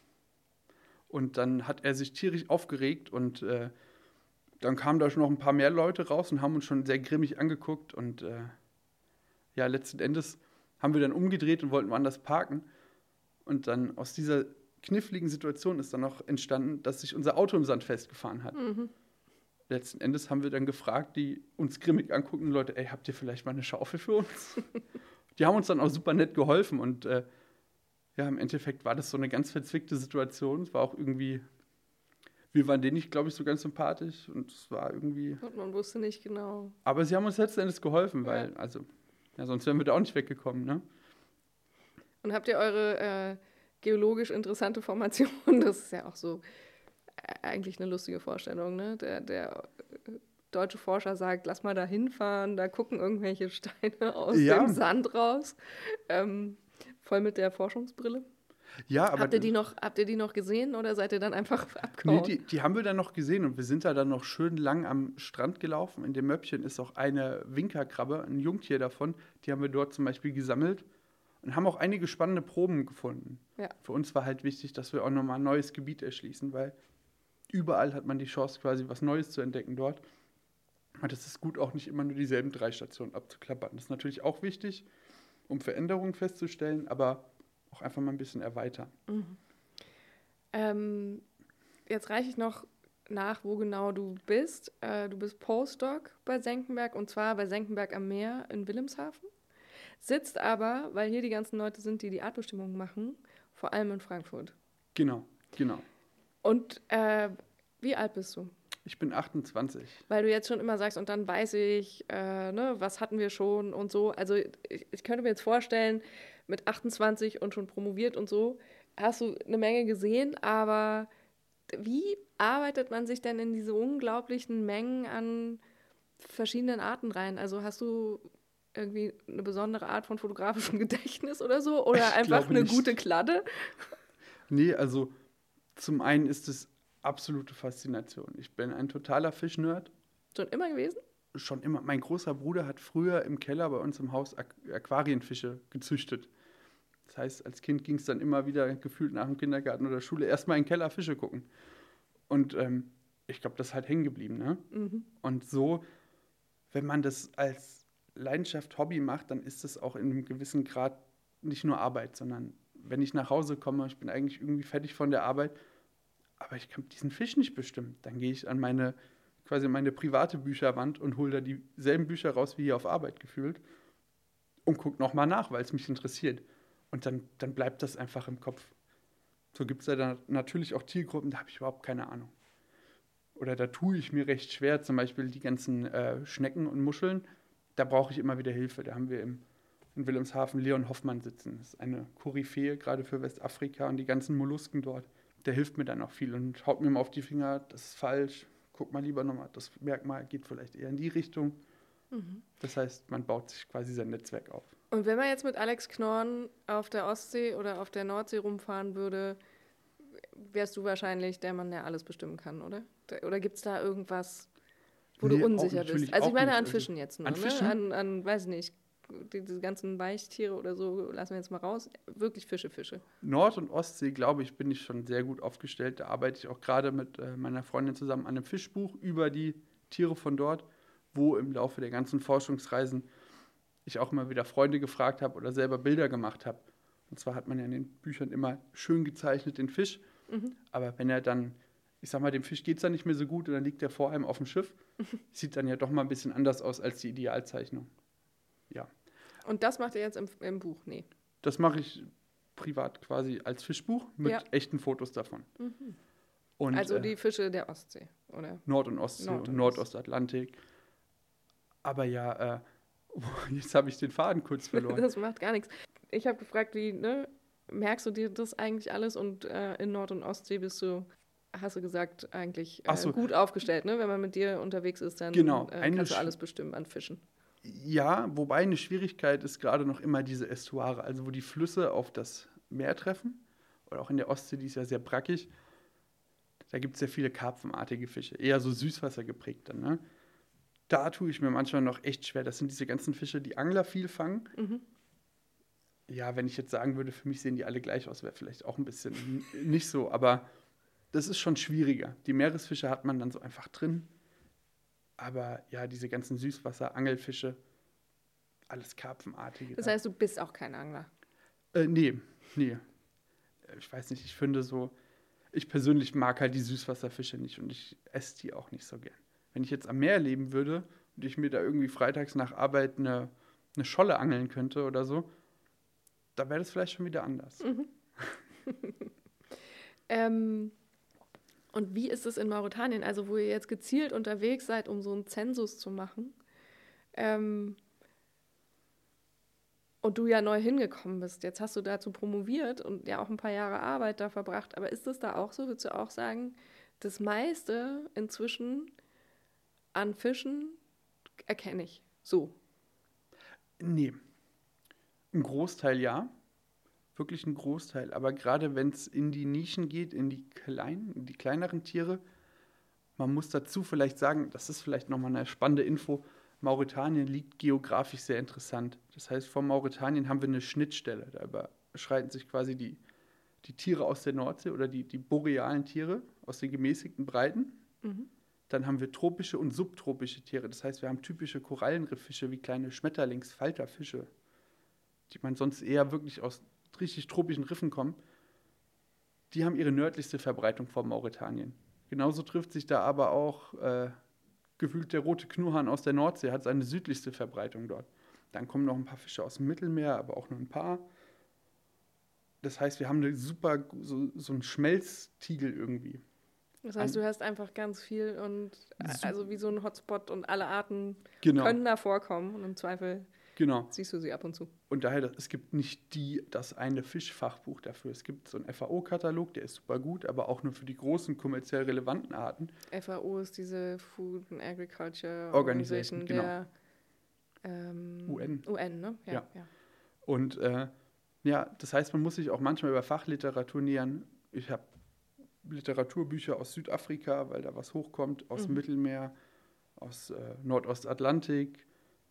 Und dann hat er sich tierisch aufgeregt und äh, dann kamen da schon noch ein paar mehr Leute raus und haben uns schon sehr grimmig angeguckt. Und äh, ja, letzten Endes haben wir dann umgedreht und wollten woanders parken. Und dann aus dieser kniffligen Situation ist dann noch entstanden, dass sich unser Auto im Sand festgefahren hat. Mhm. Letzten Endes haben wir dann gefragt, die uns grimmig angucken, Leute, ey, habt ihr vielleicht mal eine Schaufel für uns? Die haben uns dann auch super nett geholfen und äh, ja, im Endeffekt war das so eine ganz verzwickte Situation. Es war auch irgendwie, wir waren denen nicht, glaube ich, so ganz sympathisch und es war irgendwie, Und man wusste nicht genau. aber sie haben uns letzten Endes geholfen, weil, Ja. also, ja, sonst wären wir da auch nicht weggekommen, ne? Und habt ihr eure äh, geologisch interessante Formation? Das ist ja auch so äh, eigentlich eine lustige Vorstellung, ne? Der, der äh, deutsche Forscher sagt, lass mal da hinfahren, da gucken irgendwelche Steine aus Ja. dem Sand raus. Ähm, voll mit der Forschungsbrille. Ja, aber Habt ihr die noch, habt ihr die noch gesehen oder seid ihr dann einfach nee, abgehauen? die, die haben wir dann noch gesehen und wir sind da dann noch schön lang am Strand gelaufen. In dem Möppchen ist auch eine Winkerkrabbe, ein Jungtier davon. Die haben wir dort zum Beispiel gesammelt und haben auch einige spannende Proben gefunden. Ja. Für uns war halt wichtig, dass wir auch nochmal ein neues Gebiet erschließen, weil überall hat man die Chance, quasi was Neues zu entdecken dort. Und es ist gut, auch nicht immer nur dieselben drei Stationen abzuklappern. Das ist natürlich auch wichtig, um Veränderungen festzustellen, aber auch einfach mal ein bisschen erweitern. Mhm. Ähm, jetzt reiche ich noch nach, wo genau du bist. Äh, du bist Postdoc bei Senckenberg und zwar bei Senckenberg am Meer in Wilhelmshaven. Sitzt aber, weil hier die ganzen Leute sind, die die Artbestimmung machen, vor allem in Frankfurt. Genau, genau. Und äh, wie alt bist du? Ich bin achtundzwanzig. Weil du jetzt schon immer sagst, und dann weiß ich, äh, ne, was hatten wir schon und so. Also ich, ich könnte mir jetzt vorstellen, mit achtundzwanzig und schon promoviert und so, hast du eine Menge gesehen, aber wie arbeitet man sich denn in diese unglaublichen Mengen an verschiedenen Arten rein? Also hast du irgendwie eine besondere Art von fotografischem Gedächtnis oder so? Oder Ich einfach glaube eine nicht. gute Kladde? Nee, also zum einen ist es absolute Faszination. Ich bin ein totaler Fischnerd. Schon immer gewesen? Schon immer. Mein großer Bruder hat früher im Keller bei uns im Haus Aqu- Aquarienfische gezüchtet. Das heißt, als Kind ging es dann immer wieder gefühlt nach dem Kindergarten oder Schule erstmal in den Keller Fische gucken. Und ähm, ich glaube, das ist halt hängen geblieben. Ne? Mhm. Und so, wenn man das als Leidenschaft, Hobby macht, dann ist das auch in einem gewissen Grad nicht nur Arbeit, sondern wenn ich nach Hause komme, ich bin eigentlich irgendwie fertig von der Arbeit, aber ich kann diesen Fisch nicht bestimmen. Dann gehe ich an meine, quasi meine private Bücherwand und hole da dieselben Bücher raus wie hier auf Arbeit gefühlt und gucke nochmal nach, weil es mich interessiert. Und dann, dann bleibt das einfach im Kopf. So gibt es ja dann natürlich auch Tiergruppen, da habe ich überhaupt keine Ahnung. Oder da tue ich mir recht schwer, zum Beispiel die ganzen äh, Schnecken und Muscheln. Da brauche ich immer wieder Hilfe. Da haben wir im, in Wilhelmshaven Leon Hoffmann sitzen. Das ist eine Koryphäe, gerade für Westafrika und die ganzen Mollusken dort. Der hilft mir dann auch viel und haut mir mal auf die Finger, das ist falsch, guck mal lieber nochmal, das Merkmal geht vielleicht eher in die Richtung. Mhm. Das heißt, man baut sich quasi sein Netzwerk auf. Und wenn man jetzt mit Alex Knorren auf der Ostsee oder auf der Nordsee rumfahren würde, wärst du wahrscheinlich der Mann, der alles bestimmen kann, oder? Oder gibt es da irgendwas, wo Nee, du auch unsicher natürlich bist? Also ich auch meine nicht. an Also, Fischen jetzt nur, an ne? Fischen? An, an, weiß ich nicht, diese ganzen Weichtiere oder so lassen wir jetzt mal raus. Wirklich Fische, Fische. Nord- und Ostsee, glaube ich, bin ich schon sehr gut aufgestellt. Da arbeite ich auch gerade mit äh, meiner Freundin zusammen an einem Fischbuch über die Tiere von dort, wo im Laufe der ganzen Forschungsreisen ich auch immer wieder Freunde gefragt habe oder selber Bilder gemacht habe. Und zwar hat man ja in den Büchern immer schön gezeichnet den Fisch, Mhm. aber wenn er dann, ich sag mal, dem Fisch geht es dann nicht mehr so gut und dann liegt er vor einem auf dem Schiff, sieht dann ja doch mal ein bisschen anders aus als die Idealzeichnung. Ja, Und das macht ihr jetzt im, im Buch? Nee. das mache ich privat quasi als Fischbuch mit Ja. echten Fotos davon. Mhm. Und, Also äh, die Fische der Ostsee, oder? Nord- und Ostsee Nord- und und Nordostatlantik. Aber ja, äh, jetzt habe ich den Faden kurz verloren. Das macht gar nichts. Ich habe gefragt, wie, ne, merkst du dir das eigentlich alles? Und äh, in Nord- und Ostsee bist du, hast du gesagt, eigentlich Ach äh, so. gut aufgestellt, ne? Wenn man mit dir unterwegs ist, dann Genau, äh, eine kannst du Sch- alles bestimmen an Fischen. Ja, wobei eine Schwierigkeit ist gerade noch immer diese Estuare, also wo die Flüsse auf das Meer treffen. Oder auch in der Ostsee, die ist ja sehr brackig. Da gibt es sehr viele karpfenartige Fische, eher so Süßwasser geprägt dann. Ne? Da tue ich mir manchmal noch echt schwer. Das sind diese ganzen Fische, die Angler viel fangen. Mhm. Ja, wenn ich jetzt sagen würde, für mich sehen die alle gleich aus, wäre vielleicht auch ein bisschen n- nicht so. Aber das ist schon schwieriger. Die Meeresfische hat man dann so einfach drin. Aber ja, diese ganzen Süßwasser-Angelfische, alles Karpfenartige. Das da- heißt, du bist auch kein Angler. Äh, nee, nee. Äh, Ich weiß nicht, ich finde so, ich persönlich mag halt die Süßwasserfische nicht und ich esse die auch nicht so gern. Wenn ich jetzt am Meer leben würde und ich mir da irgendwie freitags nach Arbeit eine, eine Scholle angeln könnte oder so, da wäre das vielleicht schon wieder anders. Mhm. ähm, und wie ist es in Mauretanien, also wo ihr jetzt gezielt unterwegs seid, um so einen Zensus zu machen? Ähm, und du ja neu hingekommen bist. Jetzt hast du dazu promoviert und ja auch ein paar Jahre Arbeit da verbracht. Aber ist das da auch so? Würdest du auch sagen, das meiste inzwischen an Fischen erkenne ich so? Nee, ein Großteil ja, wirklich ein Großteil. Aber gerade wenn es in die Nischen geht, in die kleinen, in die kleineren Tiere, man muss dazu vielleicht sagen, das ist vielleicht nochmal eine spannende Info, Mauretanien liegt geografisch sehr interessant. Das heißt, vor Mauretanien haben wir eine Schnittstelle. Da überschreiten sich quasi die, die Tiere aus der Nordsee oder die, die borealen Tiere aus den gemäßigten Breiten. Mhm. Dann haben wir tropische und subtropische Tiere. Das heißt, wir haben typische Korallenrifffische wie kleine Schmetterlingsfalterfische, die man sonst eher wirklich aus richtig tropischen Riffen kommen. Die haben ihre nördlichste Verbreitung vor Mauretanien. Genauso trifft sich da aber auch äh, gefühlt der rote Knurrhahn aus der Nordsee, hat seine südlichste Verbreitung dort. Dann kommen noch ein paar Fische aus dem Mittelmeer, aber auch nur ein paar. Das heißt, wir haben eine super, so, so einen Schmelztiegel irgendwie. Das heißt, du hast einfach ganz viel und Su- also wie so ein Hotspot und alle Arten Genau, können da vorkommen und im Zweifel genau. siehst du sie ab und zu. Und daher, es gibt nicht die, das eine Fischfachbuch dafür. Es gibt so einen F A O-Katalog, der ist super gut, aber auch nur für die großen kommerziell relevanten Arten. F A O ist diese Food and Agriculture Organization, Organization genau. der ähm, U N. U N, ne? Ja, Ja. ja. Und äh, ja, das heißt, man muss sich auch manchmal über Fachliteratur nähern. Ich habe Literaturbücher aus Südafrika, weil da was hochkommt, aus dem Mhm. Mittelmeer, aus äh, Nordostatlantik.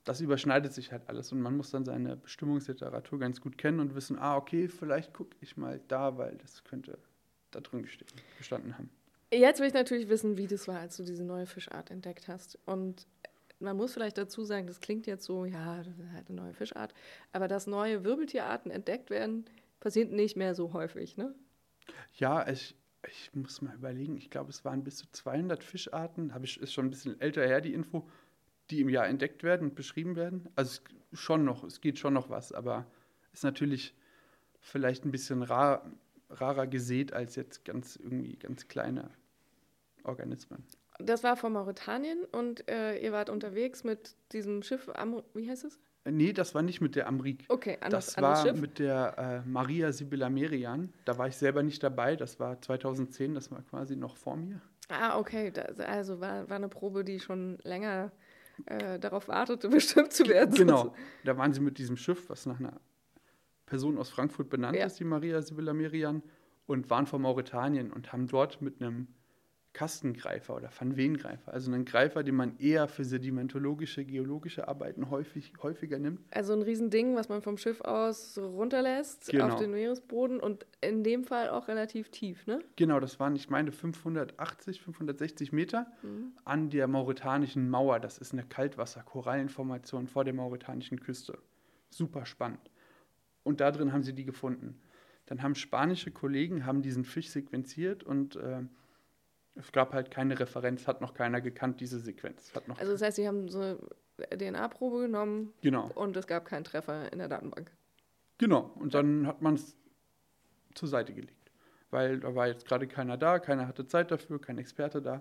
das überschneidet sich halt alles und man muss dann seine Bestimmungsliteratur ganz gut kennen und wissen, ah, okay, vielleicht gucke ich mal da, weil das könnte da drin gestehen, gestanden haben. Jetzt will ich natürlich wissen, wie das war, als du diese neue Fischart entdeckt hast. Und man muss vielleicht dazu sagen, das klingt jetzt so, ja, das ist halt eine neue Fischart, aber dass neue Wirbeltierarten entdeckt werden, passiert nicht mehr so häufig, ne? Ja, ich, ich muss mal überlegen, ich glaube, es waren bis zu zweihundert Fischarten, habe ich, ist schon ein bisschen älter her, die Info, die im Jahr entdeckt werden und beschrieben werden. Also es, schon noch, es geht schon noch was, aber ist natürlich vielleicht ein bisschen rar, rarer gesät als jetzt ganz irgendwie ganz kleine Organismen. Das war vor Mauretanien und äh, ihr wart unterwegs mit diesem Schiff, Am wie heißt es? Nee, das war nicht mit der Amrik. Okay, anders, Das anderes war Schiff. mit der äh, Maria Sibylla Merian. Da war ich selber nicht dabei. Das war zweitausendzehn, das war quasi noch vor mir. Ah, okay. Das, also war, war eine Probe, die schon länger äh, darauf wartete, bestimmt zu werden. Genau. Da waren sie mit diesem Schiff, was nach einer Person aus Frankfurt benannt Ja. ist, die Maria Sibylla Merian, und waren vor Mauretanien und haben dort mit einem Kastengreifer oder Van Veen-Greifer, also einen Greifer, den man eher für sedimentologische, geologische Arbeiten häufig, häufiger nimmt. Also ein Riesending, was man vom Schiff aus runterlässt Genau. auf den Meeresboden und in dem Fall auch relativ tief, ne? Genau, das waren, ich meine, fünfhundertachtzig, fünfhundertsechzig Meter mhm. an der mauretanischen Mauer. Das ist eine Kaltwasser-Korallenformation vor der mauretanischen Küste. Super spannend. Und da drin haben sie die gefunden. Dann haben spanische Kollegen haben diesen Fisch sequenziert und äh, es gab halt keine Referenz, hat noch keiner gekannt, diese Sequenz. Hat noch also das heißt, sie haben so eine D N A-Probe genommen genau. und es gab keinen Treffer in der Datenbank. Genau, und dann hat man es zur Seite gelegt. Weil da war jetzt gerade keiner da, keiner hatte Zeit dafür, kein Experte da.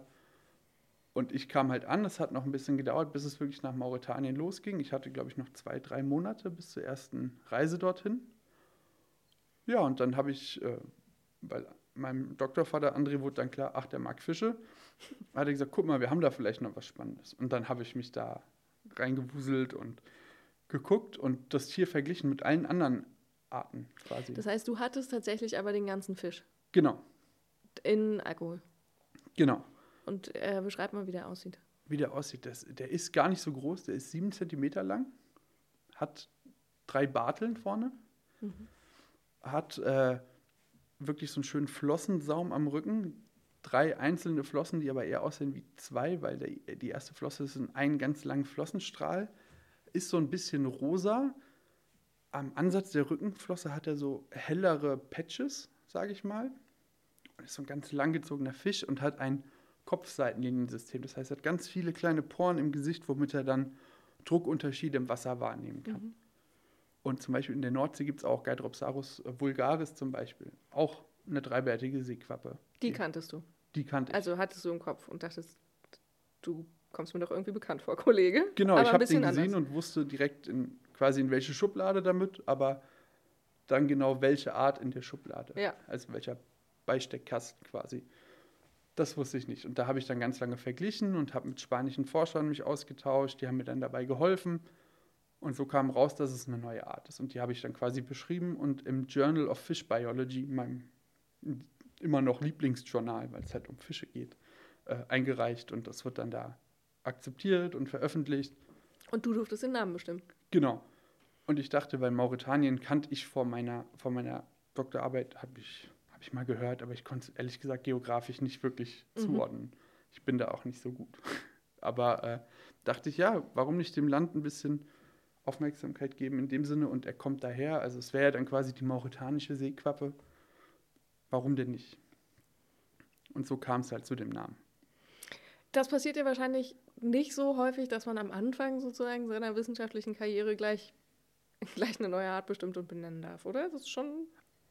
Und ich kam halt an, es hat noch ein bisschen gedauert, bis es wirklich nach Mauretanien losging. Ich hatte, glaube ich, noch zwei, drei Monate bis zur ersten Reise dorthin. Ja, und dann habe ich, äh, weil meinem Doktorvater André wurde dann klar, ach, der mag Fische. Hat er gesagt, guck mal, wir haben da vielleicht noch was Spannendes. Und dann habe ich mich da reingewuselt und geguckt und das Tier verglichen mit allen anderen Arten quasi. Das heißt, du hattest tatsächlich aber den ganzen Fisch. Genau. In Alkohol. Genau. Und äh, beschreib mal, wie der aussieht. Wie der aussieht. Das, der ist gar nicht so groß, der ist sieben Zentimeter lang, hat drei Barteln vorne, mhm. hat äh, wirklich so einen schönen Flossensaum am Rücken, drei einzelne Flossen, die aber eher aussehen wie zwei, weil der, die erste Flosse ist ein ganz langer Flossenstrahl, ist so ein bisschen rosa. Am Ansatz der Rückenflosse hat er so hellere Patches, sage ich mal. Und ist so ein ganz langgezogener Fisch und hat ein Kopfseitenliniensystem. Das heißt, er hat ganz viele kleine Poren im Gesicht, womit er dann Druckunterschiede im Wasser wahrnehmen kann. Mhm. Und zum Beispiel in der Nordsee gibt es auch Geidropsaurus vulgaris zum Beispiel. Auch eine dreibärtige Seequappe. Die, die kanntest du? Die kannte ich. Also hattest du im Kopf und dachtest, du kommst mir doch irgendwie bekannt vor, Kollege. Genau, aber ich habe den gesehen anders. und wusste direkt in, quasi in welche Schublade damit, aber dann genau welche Art in der Schublade. Ja. Also welcher Beisteckkasten quasi. Das wusste ich nicht. Und da habe ich dann ganz lange verglichen und habe mit spanischen Forschern mich ausgetauscht. Die haben mir dann dabei geholfen. Und so kam raus, dass es eine neue Art ist. Und die habe ich dann quasi beschrieben und im Journal of Fish Biology, meinem immer noch Lieblingsjournal, weil es halt um Fische geht, äh, eingereicht. Und das wird dann da akzeptiert und veröffentlicht. Und du durftest den Namen bestimmen? Genau. Und ich dachte, weil Mauretanien kannte ich vor meiner, vor meiner Doktorarbeit, habe ich, hab ich mal gehört, aber ich konnte es ehrlich gesagt geografisch nicht wirklich mhm. zuordnen. Ich bin da auch nicht so gut. Aber äh, dachte ich, ja, warum nicht dem Land ein bisschen Aufmerksamkeit geben in dem Sinne und er kommt daher, also es wäre ja dann quasi die mauretanische Seequappe. Warum denn nicht? Und so kam es halt zu dem Namen. Das passiert ja wahrscheinlich nicht so häufig, dass man am Anfang sozusagen seiner wissenschaftlichen Karriere gleich, gleich eine neue Art bestimmt und benennen darf, oder? Das ist schon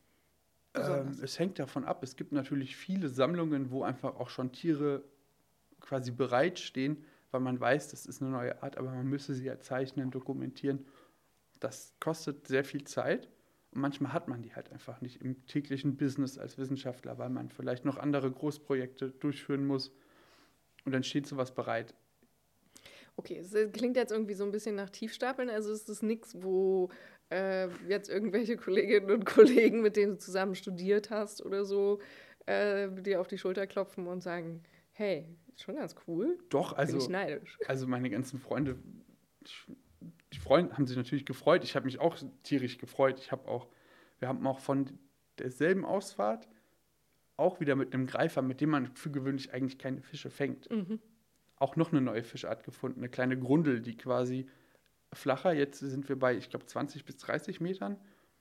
ähm, es hängt davon ab. Es gibt natürlich viele Sammlungen, wo einfach auch schon Tiere quasi bereitstehen, weil man weiß, das ist eine neue Art, aber man müsste sie ja zeichnen, dokumentieren. Das kostet sehr viel Zeit und manchmal hat man die halt einfach nicht im täglichen Business als Wissenschaftler, weil man vielleicht noch andere Großprojekte durchführen muss und dann steht sowas bereit. Okay, es klingt jetzt irgendwie so ein bisschen nach Tiefstapeln, also es ist nichts, wo äh, jetzt irgendwelche Kolleginnen und Kollegen, mit denen du zusammen studiert hast oder so, äh, dir auf die Schulter klopfen und sagen, hey, schon ganz cool. Doch, also, bin ich neidisch. Also meine ganzen Freunde freuen, haben sich natürlich gefreut. Ich habe mich auch tierisch gefreut. Ich habe auch, wir haben auch von derselben Ausfahrt auch wieder mit einem Greifer, mit dem man für gewöhnlich eigentlich keine Fische fängt, Mhm. auch noch eine neue Fischart gefunden. Eine kleine Grundel, die quasi flacher, jetzt sind wir bei, ich glaube, zwanzig bis dreißig Metern,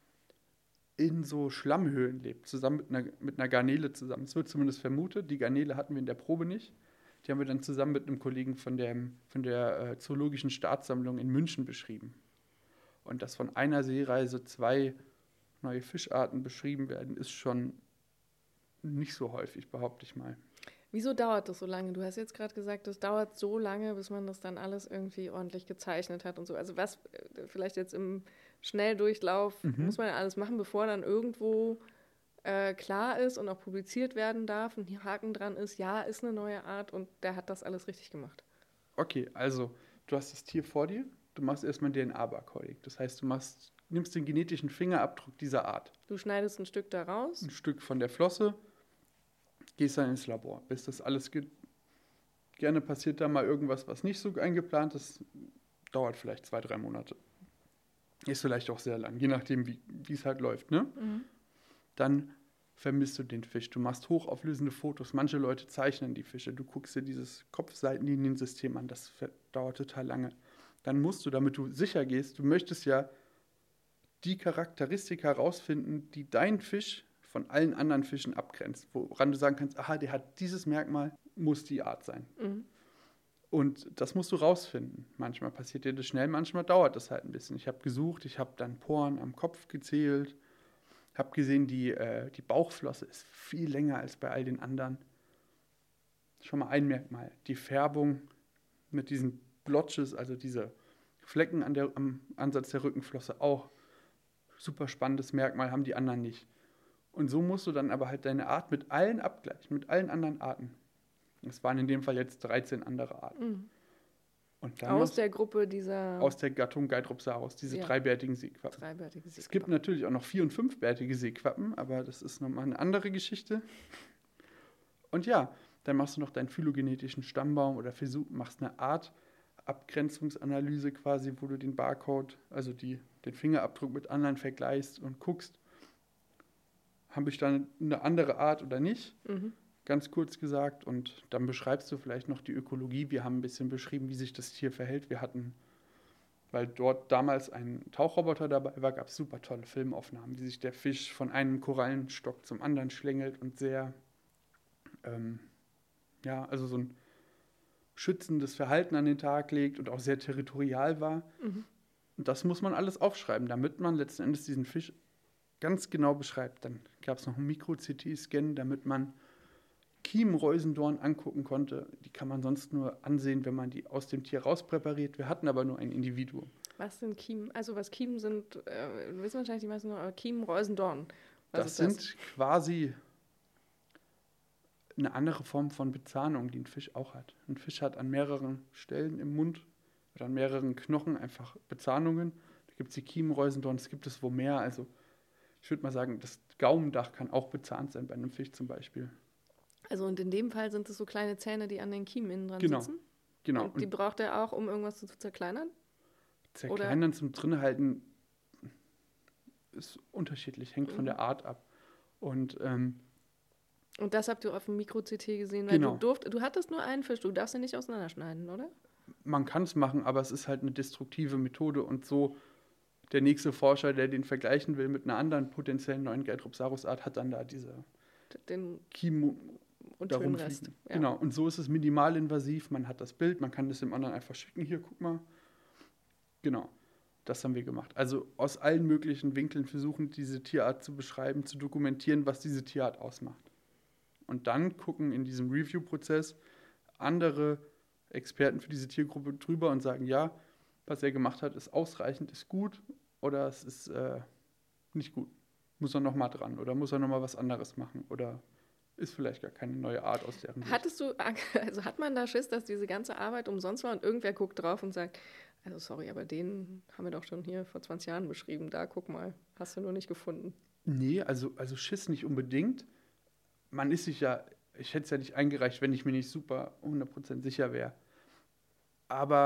in so Schlammhöhlen lebt, zusammen mit einer, mit einer Garnele zusammen. Es wird zumindest vermutet. Die Garnele hatten wir in der Probe nicht. Die haben wir dann zusammen mit einem Kollegen von der, von der äh, Zoologischen Staatssammlung in München beschrieben. Und dass von einer Seereise zwei neue Fischarten beschrieben werden, ist schon nicht so häufig, behaupte ich mal. Wieso dauert das so lange? Du hast jetzt gerade gesagt, das dauert so lange, bis man das dann alles irgendwie ordentlich gezeichnet hat und so. Also was äh, vielleicht jetzt im Schnelldurchlauf Mhm. muss man ja alles machen, bevor dann irgendwo äh, klar ist und auch publiziert werden darf und hier Haken dran ist, ja, ist eine neue Art und der hat das alles richtig gemacht. Okay, also du hast das Tier vor dir, du machst erstmal D N A-Barcoding. Das heißt, du machst, nimmst den genetischen Fingerabdruck dieser Art, Du schneidest ein Stück da raus. ein Stück von der Flosse, gehst dann ins Labor, bis das alles geht. Gerne passiert da mal irgendwas, was nicht so eingeplant ist, dauert vielleicht zwei, drei Monate. Ist vielleicht auch sehr lang, je nachdem, wie wie es halt läuft, ne? Mhm. Dann vermisst du den Fisch. Du machst hochauflösende Fotos. Manche Leute zeichnen die Fische. Du guckst dir dieses Kopfseitenliniensystem an. Das ver- dauert total lange. Dann musst du, damit du sicher gehst, du möchtest ja die Charakteristik herausfinden, die dein Fisch von allen anderen Fischen abgrenzt. Woran du sagen kannst, aha, der hat dieses Merkmal, muss die Art sein. Mhm. Und das musst du rausfinden. Manchmal passiert dir das schnell, manchmal dauert das halt ein bisschen. Ich habe gesucht, ich habe dann Poren am Kopf gezählt, habe gesehen, die, äh, die Bauchflosse ist viel länger als bei all den anderen. Schon mal ein Merkmal. Die Färbung mit diesen Blotches, also diese Flecken an der, am Ansatz der Rückenflosse, auch super spannendes Merkmal, haben die anderen nicht. Und so musst du dann aber halt deine Art mit allen abgleichen, mit allen anderen Arten. Es waren in dem Fall jetzt dreizehn andere Arten. Mhm. Und dann Aus machst- der Gruppe dieser aus der Gattung Geidropsaurus, diese Ja. dreibärtigen Seequappen. dreibärtigen Es gibt natürlich auch noch vier- und fünfbärtige Seequappen, aber das ist nochmal eine andere Geschichte. Und ja, dann machst du noch deinen phylogenetischen Stammbaum oder versuch, machst eine Art Abgrenzungsanalyse quasi, wo du den Barcode, also die, den Fingerabdruck mit anderen vergleichst und guckst, habe ich dann eine andere Art oder nicht, Mhm. ganz kurz gesagt. Und dann beschreibst du vielleicht noch die Ökologie. Wir haben ein bisschen beschrieben, wie sich das Tier verhält. Wir hatten, weil dort damals ein Tauchroboter dabei war, gab es super tolle Filmaufnahmen, wie sich der Fisch von einem Korallenstock zum anderen schlängelt und sehr, ähm, ja, also so ein schützendes Verhalten an den Tag legt und auch sehr territorial war. Mhm. Und das muss man alles aufschreiben, damit man letzten Endes diesen Fisch ganz genau beschreibt. Dann gab es noch einen Mikro-C T-Scan, damit man Kiemenreusendorn angucken konnte. Die kann man sonst nur ansehen, wenn man die aus dem Tier rauspräpariert. Wir hatten aber nur ein Individuum. Was sind Kiemen? Also was Kiemen sind, äh, wissen wahrscheinlich die meisten noch, aber Kiemen, Reusendorn. Was Das ist das? sind quasi eine andere Form von Bezahnung, die ein Fisch auch hat. Ein Fisch hat an mehreren Stellen im Mund oder an mehreren Knochen einfach Bezahnungen. Da gibt es die Kiemenreusendorn, das gibt es wo mehr. Also ich würde mal sagen, das Gaumendach kann auch bezahnt sein bei einem Fisch zum Beispiel. Also und in dem Fall sind es so kleine Zähne, die an den Kiemen innen dran Genau. sitzen. Genau. Und die braucht er auch, um irgendwas zu zerkleinern? Zerkleinern zum Drinhalten ist unterschiedlich, hängt von Mhm. der Art ab. Und ähm, Und das habt ihr auf dem Mikro-C T gesehen, weil Genau. du durft, du hattest nur einen Fisch, du darfst ihn nicht auseinanderschneiden, oder? man kann es machen, aber es ist halt eine destruktive Methode und so der nächste Forscher, der den vergleichen will mit einer anderen potenziellen neuen Geidropsaurus-Art, hat dann da diese Den Kiemen und da schönen Rest. rumfliegen. Ja. Genau, und so ist es minimalinvasiv, man hat das Bild, man kann das dem anderen einfach schicken, hier, guck mal. Genau, das haben wir gemacht. Also aus allen möglichen Winkeln versuchen, diese Tierart zu beschreiben, zu dokumentieren, was diese Tierart ausmacht. Und dann gucken in diesem Review-Prozess andere Experten für diese Tiergruppe drüber und sagen, ja, was er gemacht hat, ist ausreichend, ist gut oder es ist äh, nicht gut. Muss er nochmal dran oder muss er nochmal was anderes machen oder ist vielleicht gar keine neue Art aus deren Sicht. Hattest du, also hat man da Schiss, dass diese ganze Arbeit umsonst war und irgendwer guckt drauf und sagt, also sorry, aber den haben wir doch schon hier vor zwanzig Jahren beschrieben, da guck mal, hast du nur nicht gefunden. Nee, also, also Schiss nicht unbedingt. Man ist sich ja, ich hätte es ja nicht eingereicht, wenn ich mir nicht super hundert Prozent sicher wäre. Aber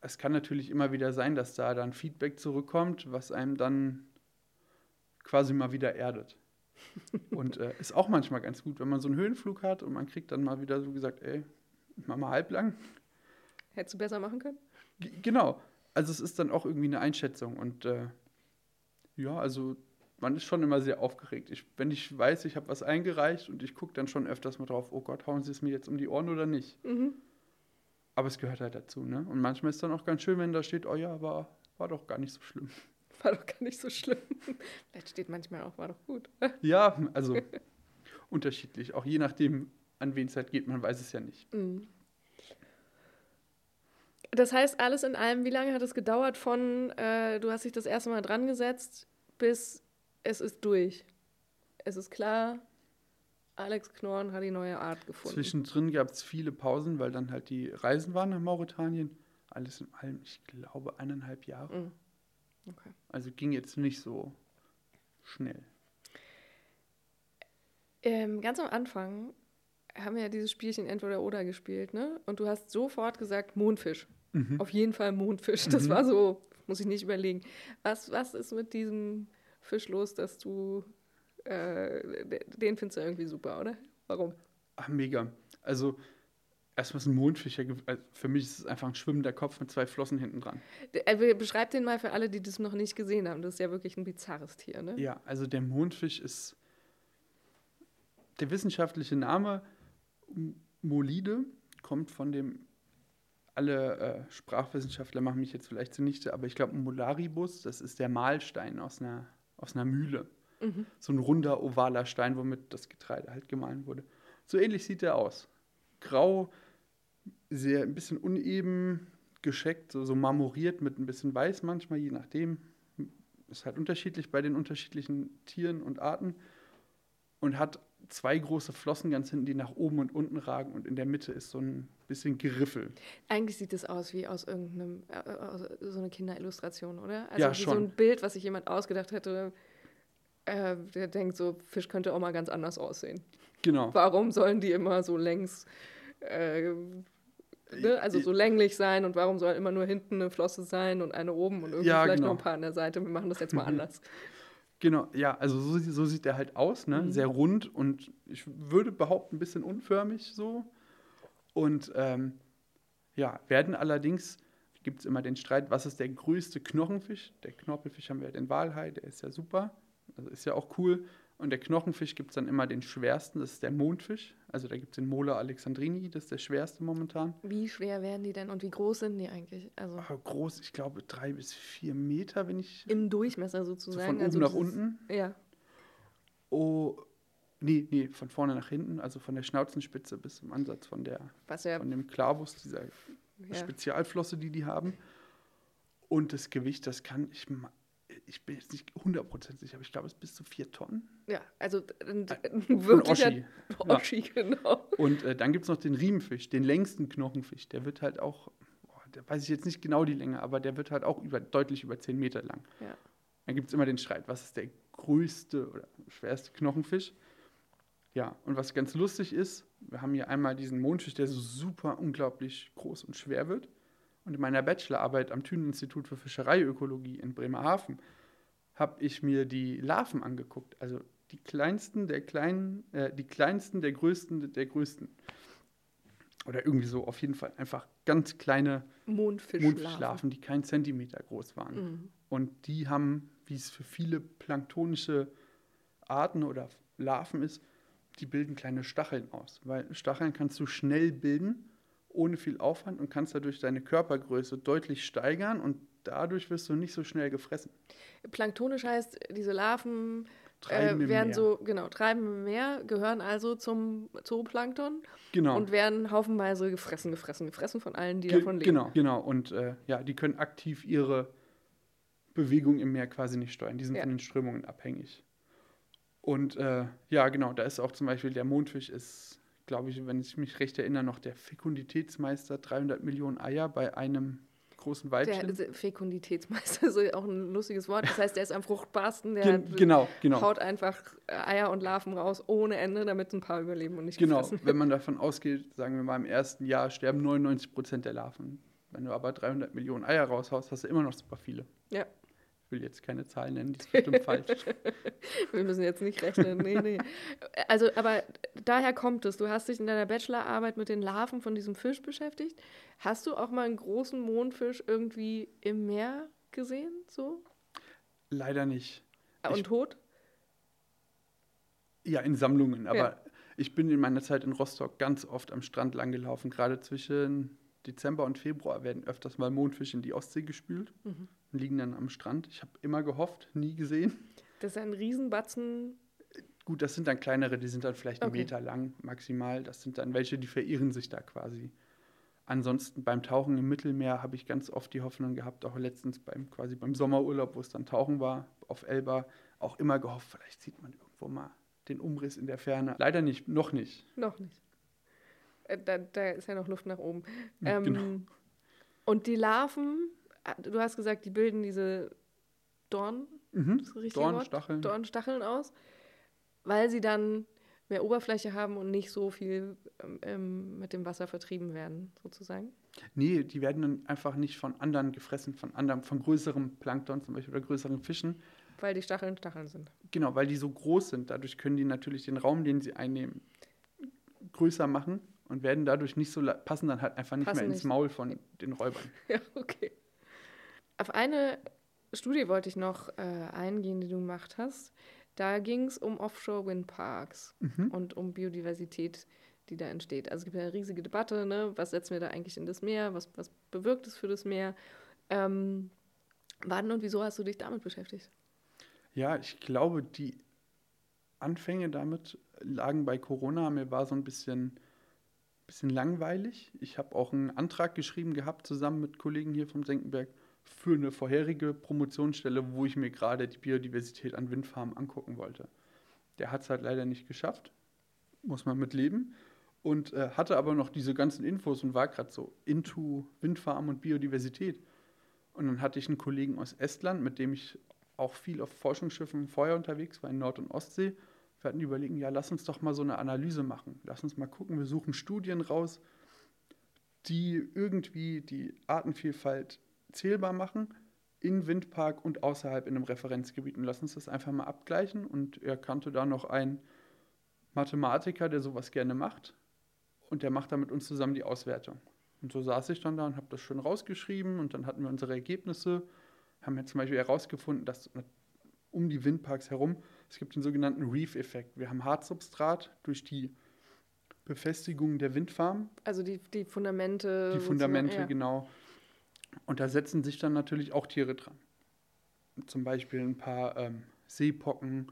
es kann natürlich immer wieder sein, dass da dann Feedback zurückkommt, was einem dann quasi mal wieder erdet. Und äh, ist auch manchmal ganz gut, wenn man so einen Höhenflug hat und man kriegt dann mal wieder so gesagt, ey, mach mal halblang. Hättest du besser machen können? G- genau. Also es ist dann auch irgendwie eine Einschätzung. Und äh, ja, also man ist schon immer sehr aufgeregt. Ich, wenn ich weiß, ich habe was eingereicht und ich gucke dann schon öfters mal drauf, oh Gott, hauen sie es mir jetzt um die Ohren oder nicht? Mhm. Aber es gehört halt dazu, ne? Und manchmal ist dann auch ganz schön, wenn da steht, oh ja, war, war doch gar nicht so schlimm. War doch gar nicht so schlimm. Vielleicht steht manchmal auch, war doch gut. Ja, also unterschiedlich. Auch je nachdem, an wen es halt geht, man weiß es ja nicht. Mhm. Das heißt, alles in allem, wie lange hat es gedauert von, äh, du hast dich das erste Mal dran gesetzt, bis es ist durch? Es ist klar, Alex Knorren hat die neue Art gefunden. Zwischendrin gab es viele Pausen, weil dann halt die Reisen waren nach Mauretanien. Alles in allem, ich glaube, eineinhalb Jahre. Mhm. Okay. Also ging jetzt nicht so schnell. Ähm, ganz am Anfang haben wir ja dieses Spielchen Entweder-Oder gespielt, ne? Und du hast sofort gesagt, Mondfisch. Mhm. Auf jeden Fall Mondfisch. Das Mhm. war so, muss ich nicht überlegen. Was, was ist mit diesem Fisch los, dass du, äh, den findest du irgendwie super, oder? Warum? Ach, mega. Also erstmal ist ein Mondfisch, ja, ge- also für mich ist es einfach ein schwimmender Kopf mit zwei Flossen hinten dran. Äh, Beschreib den mal für alle, die das noch nicht gesehen haben. Das ist ja wirklich ein bizarres Tier, ne? Ja, also der Mondfisch ist der wissenschaftliche Name M- Molide, kommt von dem, alle äh, Sprachwissenschaftler machen mich jetzt vielleicht zunichte, aber ich glaube Molaribus, das ist der Mahlstein aus einer, aus einer Mühle. Mhm. So ein runder, ovaler Stein, womit das Getreide halt gemahlen wurde. So ähnlich sieht er aus. Grau, sehr ein bisschen uneben gescheckt, so, so marmoriert mit ein bisschen weiß manchmal, je nachdem. Ist halt unterschiedlich bei den unterschiedlichen Tieren und Arten. Und hat zwei große Flossen ganz hinten, die nach oben und unten ragen. Und in der Mitte ist so ein bisschen Geriffel. Eigentlich sieht es aus wie aus irgendeinem, äh, aus so eine Kinderillustration, oder? Also Ja, wie schon. so ein Bild, was sich jemand ausgedacht hätte, äh, der denkt so, Fisch könnte auch mal ganz anders aussehen. Genau. Warum sollen die immer so längs, äh, ne? also so länglich sein und warum soll immer nur hinten eine Flosse sein und eine oben und irgendwie Ja, vielleicht genau. noch ein paar an der Seite? Wir machen das jetzt mal anders. Genau, ja, also so, so sieht er halt aus, ne? Mhm. Sehr rund und ich würde behaupten, ein bisschen unförmig so. Und ähm, ja, werden allerdings, gibt es immer den Streit, was ist der größte Knochenfisch? Der Knorpelfisch haben wir ja den Walhai, der ist ja super, also ist ja auch cool. Und der Knochenfisch gibt es dann immer den schwersten, das ist der Mondfisch. Also da gibt es den Mola alexandrini, das ist der schwerste momentan. Wie schwer werden die denn und wie groß sind die eigentlich? Also Aber groß, ich glaube drei bis vier Meter, wenn ich im Durchmesser so sozusagen. von oben also nach dieses- unten. Ja. Oh, nee, nee, von vorne nach hinten, also von der Schnauzenspitze bis zum Ansatz von der, Was ja, von dem Klavus, dieser ja. Spezialflosse, die die haben. Und das Gewicht, das kann, ich, ma- ich bin jetzt nicht hundert Prozent sicher, aber ich glaube, es ist bis zu vier Tonnen. Ja, also ein, ein Ein wirklicher Oschi. Oschi, genau. Und äh, dann gibt es noch den Riemenfisch, den längsten Knochenfisch. Der wird halt auch, boah, da weiß ich jetzt nicht genau die Länge, aber der wird halt auch über, deutlich über zehn Meter lang. Ja. Dann gibt es immer den Streit, was ist der größte oder schwerste Knochenfisch? Ja, und was ganz lustig ist, wir haben hier einmal diesen Mondfisch, der so super unglaublich groß und schwer wird. Und in meiner Bachelorarbeit am Thünen-Institut für Fischereiökologie in Bremerhaven habe ich mir die Larven angeguckt. Also die kleinsten der kleinen, äh, die kleinsten der größten der größten. Oder irgendwie so, auf jeden Fall einfach ganz kleine Mondfischlarven. Mondfischlarven, die keinen Zentimeter groß waren. Mhm. Und die haben, wie es für viele planktonische Arten oder Larven ist, die bilden kleine Stacheln aus. Weil Stacheln kannst du schnell bilden, ohne viel Aufwand und kannst dadurch deine Körpergröße deutlich steigern und dadurch wirst du nicht so schnell gefressen. Planktonisch heißt, diese Larven Treiben äh, im werden Meer. so, genau, treiben im Meer, gehören also zum Zooplankton Genau. und werden haufenweise gefressen, gefressen, gefressen von allen, die Ge- davon leben. Genau, genau. Und äh, ja, die können aktiv ihre Bewegung im Meer quasi nicht steuern. Die sind Ja. von den Strömungen abhängig. Und äh, ja, genau, da ist auch zum Beispiel der Mondfisch ist, glaube ich, wenn ich mich recht erinnere, noch der Fekunditätsmeister, dreihundert Millionen Eier bei einem großen Weibchen. Der Fekunditätsmeister ist auch ein lustiges Wort. Das heißt, der ist am fruchtbarsten, der Gen genau, genau. haut einfach äh, Eier und Larven raus ohne Ende, damit ein paar überleben und nicht Genau, gefressen wenn man davon ausgeht, sagen wir mal, im ersten Jahr sterben neunundneunzig Prozent der Larven, Wenn du aber dreihundert Millionen Eier raushaust, hast du immer noch super viele. Ja. Ich will jetzt keine Zahlen nennen, die ist bestimmt falsch. Wir müssen jetzt nicht rechnen, nee, nee. Also, aber daher kommt es. Du hast dich in deiner Bachelorarbeit mit den Larven von diesem Fisch beschäftigt. Hast du auch mal einen großen Mondfisch irgendwie im Meer gesehen, so? Leider nicht. Und Ich, tot? ja, in Sammlungen, aber Ja. ich bin in meiner Zeit in Rostock ganz oft am Strand lang gelaufen. Gerade zwischen Dezember und Februar werden öfters mal Mondfische in die Ostsee gespült Mhm. und liegen dann am Strand. Ich habe immer gehofft, nie gesehen. Das ist ein Riesenbatzen. Gut, das sind dann kleinere, die sind dann vielleicht einen Okay. Meter lang maximal. Das sind dann welche, die verirren sich da quasi. Ansonsten beim Tauchen im Mittelmeer habe ich ganz oft die Hoffnung gehabt, auch letztens beim quasi beim Sommerurlaub, wo es dann Tauchen war, auf Elba, auch immer gehofft, vielleicht sieht man irgendwo mal den Umriss in der Ferne. Leider nicht, noch nicht. Noch nicht. Äh, Da, da ist ja noch Luft nach oben. Ja, Ähm, genau. Und die Larven, äh, du hast gesagt, die bilden diese Dorn, Mhm. das richtige Dorn, Wort? Stacheln. Dornstacheln aus, weil sie dann mehr Oberfläche haben und nicht so viel ähm, ähm, mit dem Wasser vertrieben werden, sozusagen. Nee, die werden dann einfach nicht von anderen gefressen, von anderen, von größerem Plankton zum Beispiel oder größeren Fischen. Weil die Stacheln Stacheln sind. Genau, weil die so groß sind. Dadurch können die natürlich den Raum, den sie einnehmen, größer machen und werden dadurch nicht so, la- passen dann halt einfach nicht Passen mehr ins nicht. Maul von den Räubern. Ja, okay. Auf eine Studie wollte ich noch äh, eingehen, die du gemacht hast. Da ging es um Offshore-Windparks Mhm. und um Biodiversität, die da entsteht. Also es gibt ja eine riesige Debatte, ne? Was setzen wir da eigentlich in das Meer? Was, was bewirkt es für das Meer? Ähm, wann und wieso hast du dich damit beschäftigt? Ja, ich glaube, die Anfänge damit lagen bei Corona. Mir war so ein bisschen, bisschen langweilig. Ich habe auch einen Antrag geschrieben gehabt, zusammen mit Kollegen hier vom Senckenberg, für eine vorherige Promotionsstelle, wo ich mir gerade die Biodiversität an Windfarmen angucken wollte. Der hat es halt leider nicht geschafft, muss man mit leben. Und äh, hatte aber noch diese ganzen Infos und war gerade so into Windfarmen und Biodiversität. Und dann hatte ich einen Kollegen aus Estland, mit dem ich auch viel auf Forschungsschiffen vorher unterwegs war, in Nord- und Ostsee. Wir hatten überlegen, ja, lass uns doch mal so eine Analyse machen. Lass uns mal gucken, wir suchen Studien raus, die irgendwie die Artenvielfalt zählbar machen, in Windpark und außerhalb in einem Referenzgebiet. Und lass uns das einfach mal abgleichen. Und er kannte da noch einen Mathematiker, der sowas gerne macht. Und der macht da mit uns zusammen die Auswertung. Und so saß ich dann da und habe das schön rausgeschrieben und dann hatten wir unsere Ergebnisse. Haben wir zum Beispiel herausgefunden, dass um die Windparks herum, es gibt den sogenannten Reef-Effekt. Wir haben Hartsubstrat durch die Befestigung der Windfarm, Also die, die Fundamente. die sozusagen, Fundamente, ja. genau. Und da setzen sich dann natürlich auch Tiere dran. Zum Beispiel ein paar ähm, Seepocken,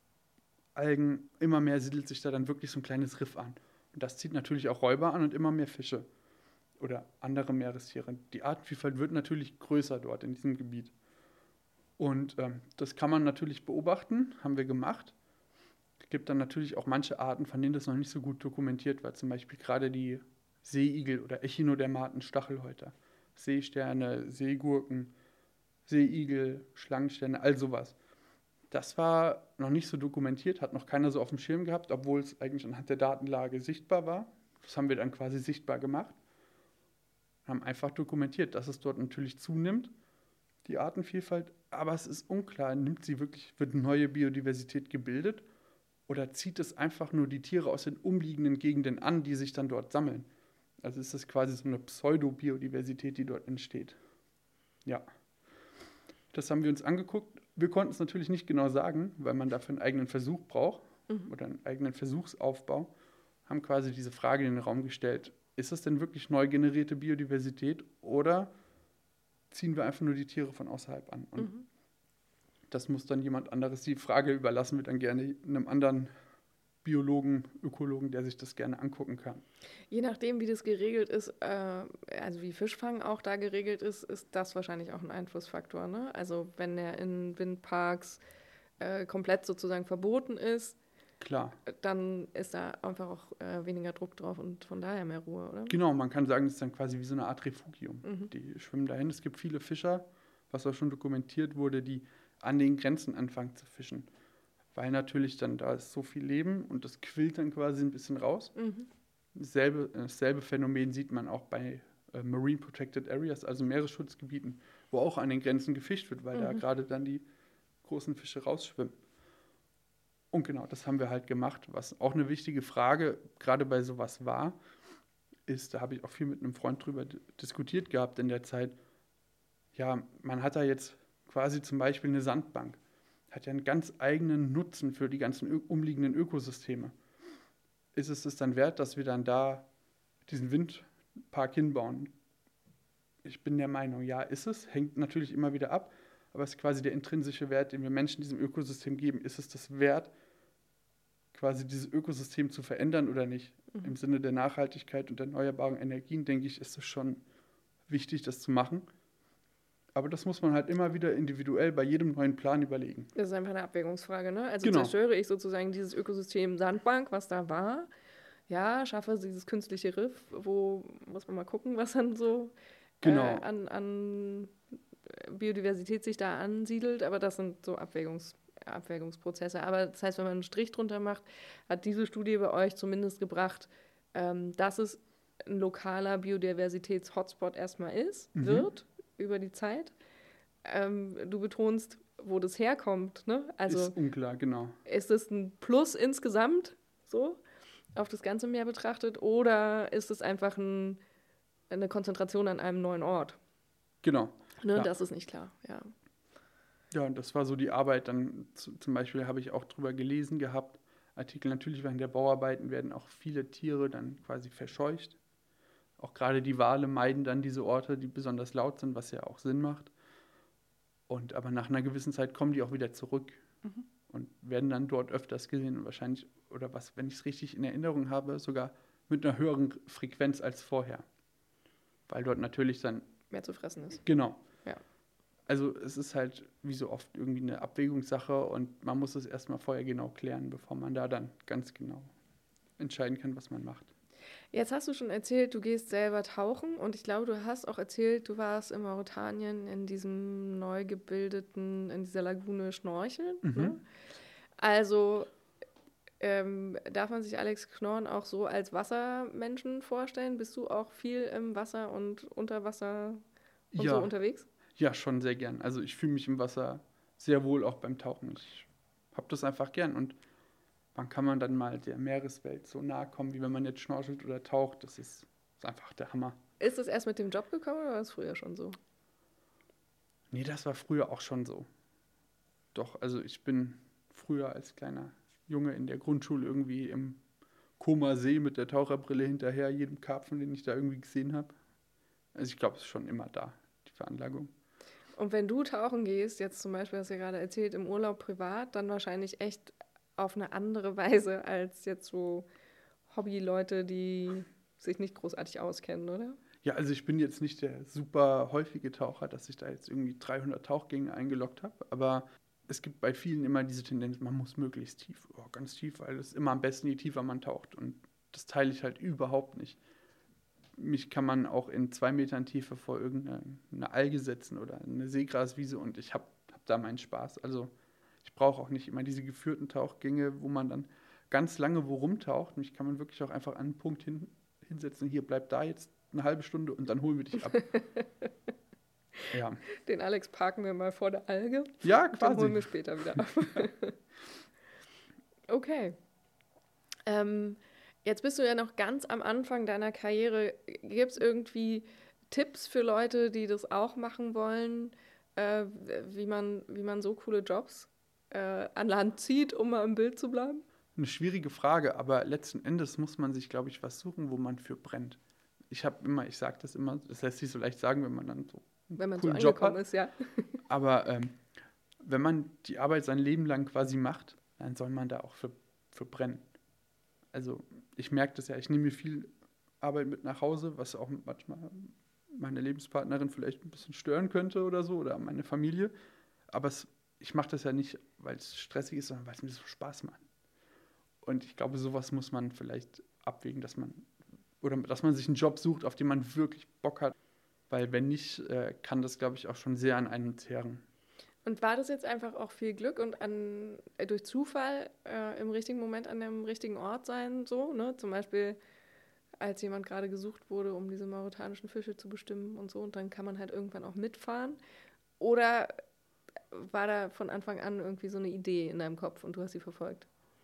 Algen, immer mehr siedelt sich da dann wirklich so ein kleines Riff an. Und das zieht natürlich auch Räuber an und immer mehr Fische oder andere Meerestiere. Die Artenvielfalt wird natürlich größer dort in diesem Gebiet. Und ähm, das kann man natürlich beobachten, haben wir gemacht. Es gibt dann natürlich auch manche Arten, von denen das noch nicht so gut dokumentiert wird. Zum Beispiel gerade die Seeigel oder Echinodermaten Stachelhäuter, Seesterne, Seegurken, Seeigel, Schlangensterne, all sowas. Das war noch nicht so dokumentiert, hat noch keiner so auf dem Schirm gehabt, obwohl es eigentlich anhand der Datenlage sichtbar war. Das haben wir dann quasi sichtbar gemacht. Haben einfach dokumentiert, dass es dort natürlich zunimmt, die Artenvielfalt, aber es ist unklar, nimmt sie wirklich, wird neue Biodiversität gebildet oder zieht es einfach nur die Tiere aus den umliegenden Gegenden an, die sich dann dort sammeln. Also ist das quasi so eine Pseudo-Biodiversität, die dort entsteht. Ja, das haben wir uns angeguckt. Wir konnten es natürlich nicht genau sagen, weil man dafür einen eigenen Versuch braucht Mhm. oder einen eigenen Versuchsaufbau. Haben quasi diese Frage in den Raum gestellt, ist es denn wirklich neu generierte Biodiversität oder ziehen wir einfach nur die Tiere von außerhalb an? Und Mhm. das muss dann jemand anderes, die Frage überlassen wir dann gerne einem anderen Biologen, Ökologen, der sich das gerne angucken kann. Je nachdem, wie das geregelt ist, äh, also wie Fischfang auch da geregelt ist, ist das wahrscheinlich auch ein Einflussfaktor. Ne? Also wenn er in Windparks äh, komplett sozusagen verboten ist, Klar. dann ist da einfach auch äh, weniger Druck drauf und von daher mehr Ruhe, oder? Genau, man kann sagen, das ist dann quasi wie so eine Art Refugium. Mhm. Die schwimmen dahin. Es gibt viele Fischer, was auch schon dokumentiert wurde, die an den Grenzen anfangen zu fischen. Weil natürlich dann da ist so viel Leben und das quillt dann quasi ein bisschen raus. Mhm. Dasselbe, dasselbe Phänomen sieht man auch bei äh, Marine Protected Areas, also Meeresschutzgebieten, wo auch an den Grenzen gefischt wird, weil mhm. da gerade dann die großen Fische rausschwimmen. Und genau, das haben wir halt gemacht. Was auch eine wichtige Frage gerade bei sowas war, ist, da habe ich auch viel mit einem Freund drüber d- diskutiert gehabt in der Zeit, ja, man hat da jetzt quasi zum Beispiel eine Sandbank, hat ja einen ganz eigenen Nutzen für die ganzen ö- umliegenden Ökosysteme. Ist es das dann wert, dass wir dann da diesen Windpark hinbauen? Ich bin der Meinung, ja, ist es. Hängt natürlich immer wieder ab, aber es ist quasi der intrinsische Wert, den wir Menschen diesem Ökosystem geben. Ist es das wert, quasi dieses Ökosystem zu verändern oder nicht? Mhm. Im Sinne der Nachhaltigkeit und erneuerbaren Energien, denke ich, ist es schon wichtig, das zu machen. Aber das muss man halt immer wieder individuell bei jedem neuen Plan überlegen. Das ist einfach eine Abwägungsfrage, ne? Also genau. zerstöre ich sozusagen dieses Ökosystem Sandbank, was da war. Ja, schaffe dieses künstliche Riff, wo muss man mal gucken, was dann so genau. äh, an, an Biodiversität sich da ansiedelt. Aber das sind so Abwägungs, Abwägungsprozesse. Aber das heißt, wenn man einen Strich drunter macht, hat diese Studie bei euch zumindest gebracht, ähm, dass es ein lokaler Biodiversitäts-Hotspot erstmal ist, mhm. wird, über die Zeit. Ähm, du betonst, wo das herkommt, ne? Also ist unklar, genau. Ist es ein Plus insgesamt, so, auf das ganze Meer betrachtet, oder ist es einfach ein, eine Konzentration an einem neuen Ort? Genau. Ne, ja. Das ist nicht klar, ja. Ja, und das war so die Arbeit. Dann zu, zum Beispiel habe ich auch drüber gelesen gehabt, Artikel, natürlich während der Bauarbeiten werden auch viele Tiere dann quasi verscheucht. Auch gerade die Wale meiden dann diese Orte, die besonders laut sind, was ja auch Sinn macht. Und aber nach einer gewissen Zeit kommen die auch wieder zurück mhm. und werden dann dort öfters gesehen und wahrscheinlich, oder was, wenn ich es richtig in Erinnerung habe, sogar mit einer höheren Frequenz als vorher. Weil dort natürlich dann mehr zu fressen ist. Genau. Ja. Also es ist halt wie so oft irgendwie eine Abwägungssache und man muss es erstmal vorher genau klären, bevor man da dann ganz genau entscheiden kann, was man macht. Jetzt hast du schon erzählt, du gehst selber tauchen und ich glaube, du hast auch erzählt, du warst in Mauretanien in diesem neu gebildeten, in dieser Lagune schnorcheln. Mhm. Ne? Also ähm, darf man sich Alex Knorn auch so als Wassermenschen vorstellen? Bist du auch viel im Wasser und unter Wasser und ja. so unterwegs? Ja, schon sehr gern. Also ich fühle mich im Wasser sehr wohl, auch beim Tauchen. Ich habe das einfach gern und wann kann man dann mal der Meereswelt so nahe kommen, wie wenn man jetzt schnorchelt oder taucht? Das ist, ist einfach der Hammer. Ist das erst mit dem Job gekommen oder war es früher schon so? Nee, das war früher auch schon so. Doch, also ich bin früher als kleiner Junge in der Grundschule irgendwie im Koma See mit der Taucherbrille hinterher, jedem Karpfen, den ich da irgendwie gesehen habe. Also ich glaube, es ist schon immer da, die Veranlagung. Und wenn du tauchen gehst, jetzt zum Beispiel, hast du ja gerade erzählt, im Urlaub privat, dann wahrscheinlich echt auf eine andere Weise als jetzt so Hobbyleute, die sich nicht großartig auskennen, oder? Ja, also ich bin jetzt nicht der super häufige Taucher, dass ich da jetzt irgendwie dreihundert Tauchgänge eingeloggt habe, aber es gibt bei vielen immer diese Tendenz, man muss möglichst tief, oh, ganz tief, weil es ist immer am besten, je tiefer man taucht und das teile ich halt überhaupt nicht. Mich kann man auch in zwei Metern Tiefe vor irgendeine Alge setzen oder eine Seegraswiese und ich habe hab da meinen Spaß. Also ich brauche auch nicht immer diese geführten Tauchgänge, wo man dann ganz lange wo rumtaucht. Mich kann man wirklich auch einfach an einen Punkt hin, hinsetzen. Hier, bleib da jetzt eine halbe Stunde und dann holen wir dich ab. Ja. Den Alex parken wir mal vor der Alge. Ja, quasi. Dann holen wir später wieder ab. Okay. Ähm, jetzt bist du ja noch ganz am Anfang deiner Karriere. Gibt es irgendwie Tipps für Leute, die das auch machen wollen, äh, wie man, wie man so coole Jobs äh, an Land zieht, um mal im Bild zu bleiben? Eine schwierige Frage, aber letzten Endes muss man sich, glaube ich, was suchen, wo man für brennt. Ich habe immer, ich sage das immer, das lässt sich so leicht sagen, wenn man dann so einen wenn man coolen so Job hat. Ist, ja. Aber ähm, wenn man die Arbeit sein Leben lang quasi macht, dann soll man da auch für, für brennen. Also ich merke das ja, ich nehme mir viel Arbeit mit nach Hause, was auch manchmal meine Lebenspartnerin vielleicht ein bisschen stören könnte oder so, oder meine Familie. Aber es, ich mache das ja nicht, weil es stressig ist, sondern weil es mir so Spaß macht. Und ich glaube, sowas muss man vielleicht abwägen, dass man, oder dass man sich einen Job sucht, auf den man wirklich Bock hat. Weil wenn nicht, äh, kann das, glaube ich, auch schon sehr an einen zehren. Und war das jetzt einfach auch viel Glück und an, äh, durch Zufall äh, im richtigen Moment an dem richtigen Ort sein, so, ne? Zum Beispiel als jemand gerade gesucht wurde, um diese mauretanischen Fische zu bestimmen und so. Und dann kann man halt irgendwann auch mitfahren. Oder war da von Anfang an irgendwie so eine Idee in deinem Kopf und du hast sie verfolgt?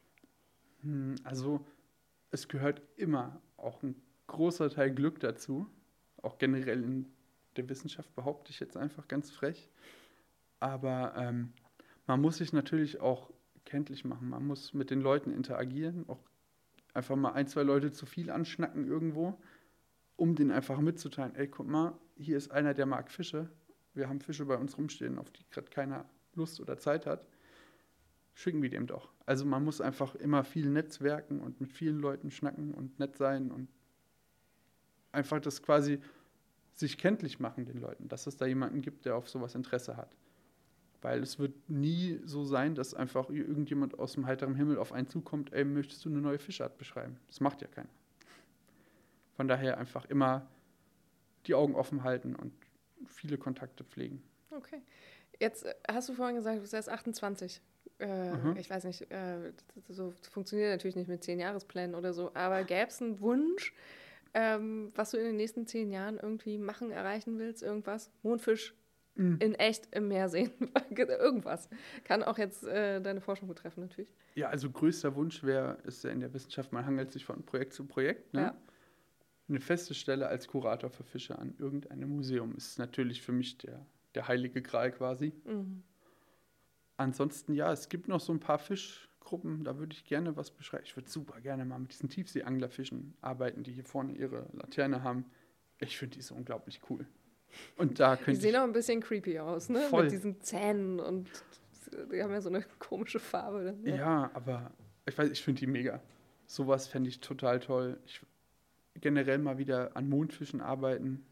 Hm, Also es gehört immer auch ein großer Teil Glück dazu. Auch generell in der Wissenschaft behaupte ich jetzt einfach ganz frech. Aber ähm, man muss sich natürlich auch kenntlich machen. Man muss mit den Leuten interagieren, auch einfach mal ein, zwei Leute zu viel anschnacken irgendwo, um denen einfach mitzuteilen, ey, guck mal, hier ist einer, der mag Fische. Wir haben Fische bei uns rumstehen, auf die gerade keiner Lust oder Zeit hat. Schicken wir dem doch. Also man muss einfach immer viel netzwerken und mit vielen Leuten schnacken und nett sein und einfach das quasi sich kenntlich machen den Leuten, dass es da jemanden gibt, der auf sowas Interesse hat. Weil es wird nie so sein, dass einfach irgendjemand aus dem heiteren Himmel auf einen zukommt, ey, möchtest du eine neue Fischart beschreiben? Das macht ja keiner. Von daher einfach immer die Augen offen halten und viele Kontakte pflegen. Okay. Jetzt hast du vorhin gesagt, du bist erst achtundzwanzig. Äh, mhm. Ich weiß nicht, äh, so funktioniert natürlich nicht mit zehn Jahresplänen oder so, aber gäbe es einen Wunsch, ähm, was du in den nächsten zehn Jahren irgendwie machen, erreichen willst? Irgendwas? Mondfisch mhm. in echt im Meer sehen? Irgendwas. Kann auch jetzt äh, deine Forschung betreffen, natürlich. Ja, also größter Wunsch wäre, ist ja in der Wissenschaft, man hangelt sich von Projekt zu Projekt. Ne? Ja. Eine feste Stelle als Kurator für Fische an irgendeinem Museum ist natürlich für mich der, der heilige Gral quasi. Mhm. Ansonsten, ja, es gibt noch so ein paar Fischgruppen, da würde ich gerne was beschreiben. Ich würde super gerne mal mit diesen Tiefseeanglerfischen arbeiten, die hier vorne ihre Laterne haben. Ich finde die so unglaublich cool. Und da könnte die sehen auch ein bisschen creepy aus, ne? Voll. Mit diesen Zähnen und die haben ja so eine komische Farbe. Ja, ja aber ich weiß, ich finde die mega. Sowas fände ich total toll. Ich generell mal wieder an Mondfischen arbeiten.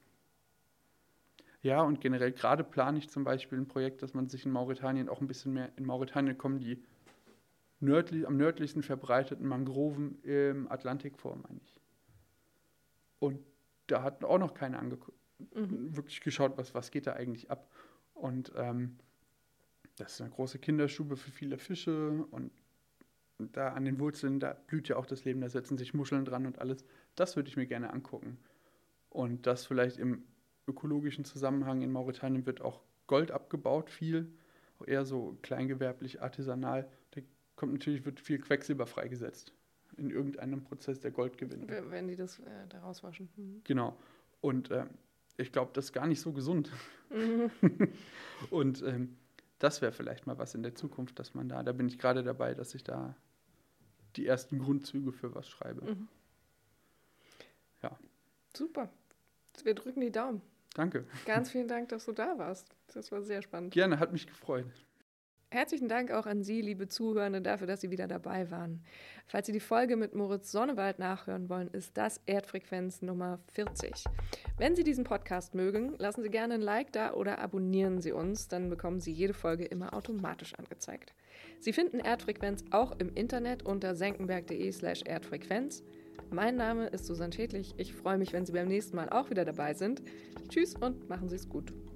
Ja, und generell gerade plane ich zum Beispiel ein Projekt, dass man sich in Mauretanien auch ein bisschen mehr, in Mauretanien kommen die nördlich, am nördlichsten verbreiteten Mangroven im Atlantik vor, meine ich. Und da hat auch noch keiner angeguckt, mhm. wirklich geschaut, was, was geht da eigentlich ab. Und ähm, das ist eine große Kinderstube für viele Fische und da an den Wurzeln, da blüht ja auch das Leben, da setzen sich Muscheln dran und alles. Das würde ich mir gerne angucken. Und das vielleicht im ökologischen Zusammenhang in Mauretanien wird auch Gold abgebaut, viel, auch eher so kleingewerblich, artisanal. Da kommt natürlich, wird viel Quecksilber freigesetzt in irgendeinem Prozess der Goldgewinnung. Wenn die das äh, da rauswaschen. Mhm. Genau. Und äh, ich glaube, das ist gar nicht so gesund. Mhm. Und ähm, das wäre vielleicht mal was in der Zukunft, dass man da, da bin ich gerade dabei, dass ich da die ersten Grundzüge für was schreibe. Mhm. Ja. Super. Wir drücken die Daumen. Danke. Ganz vielen Dank, dass du da warst. Das war sehr spannend. Gerne, hat mich gefreut. Herzlichen Dank auch an Sie, liebe Zuhörende, dafür, dass Sie wieder dabei waren. Falls Sie die Folge mit Moritz Sonnewald nachhören wollen, ist das Erdfrequenz Nummer vierzig. Wenn Sie diesen Podcast mögen, lassen Sie gerne ein Like da oder abonnieren Sie uns, dann bekommen Sie jede Folge immer automatisch angezeigt. Sie finden Erdfrequenz auch im Internet unter senckenberg.de slash Erdfrequenz. Mein Name ist Susanne Schädlich. Ich freue mich, wenn Sie beim nächsten Mal auch wieder dabei sind. Tschüss und machen Sie es gut.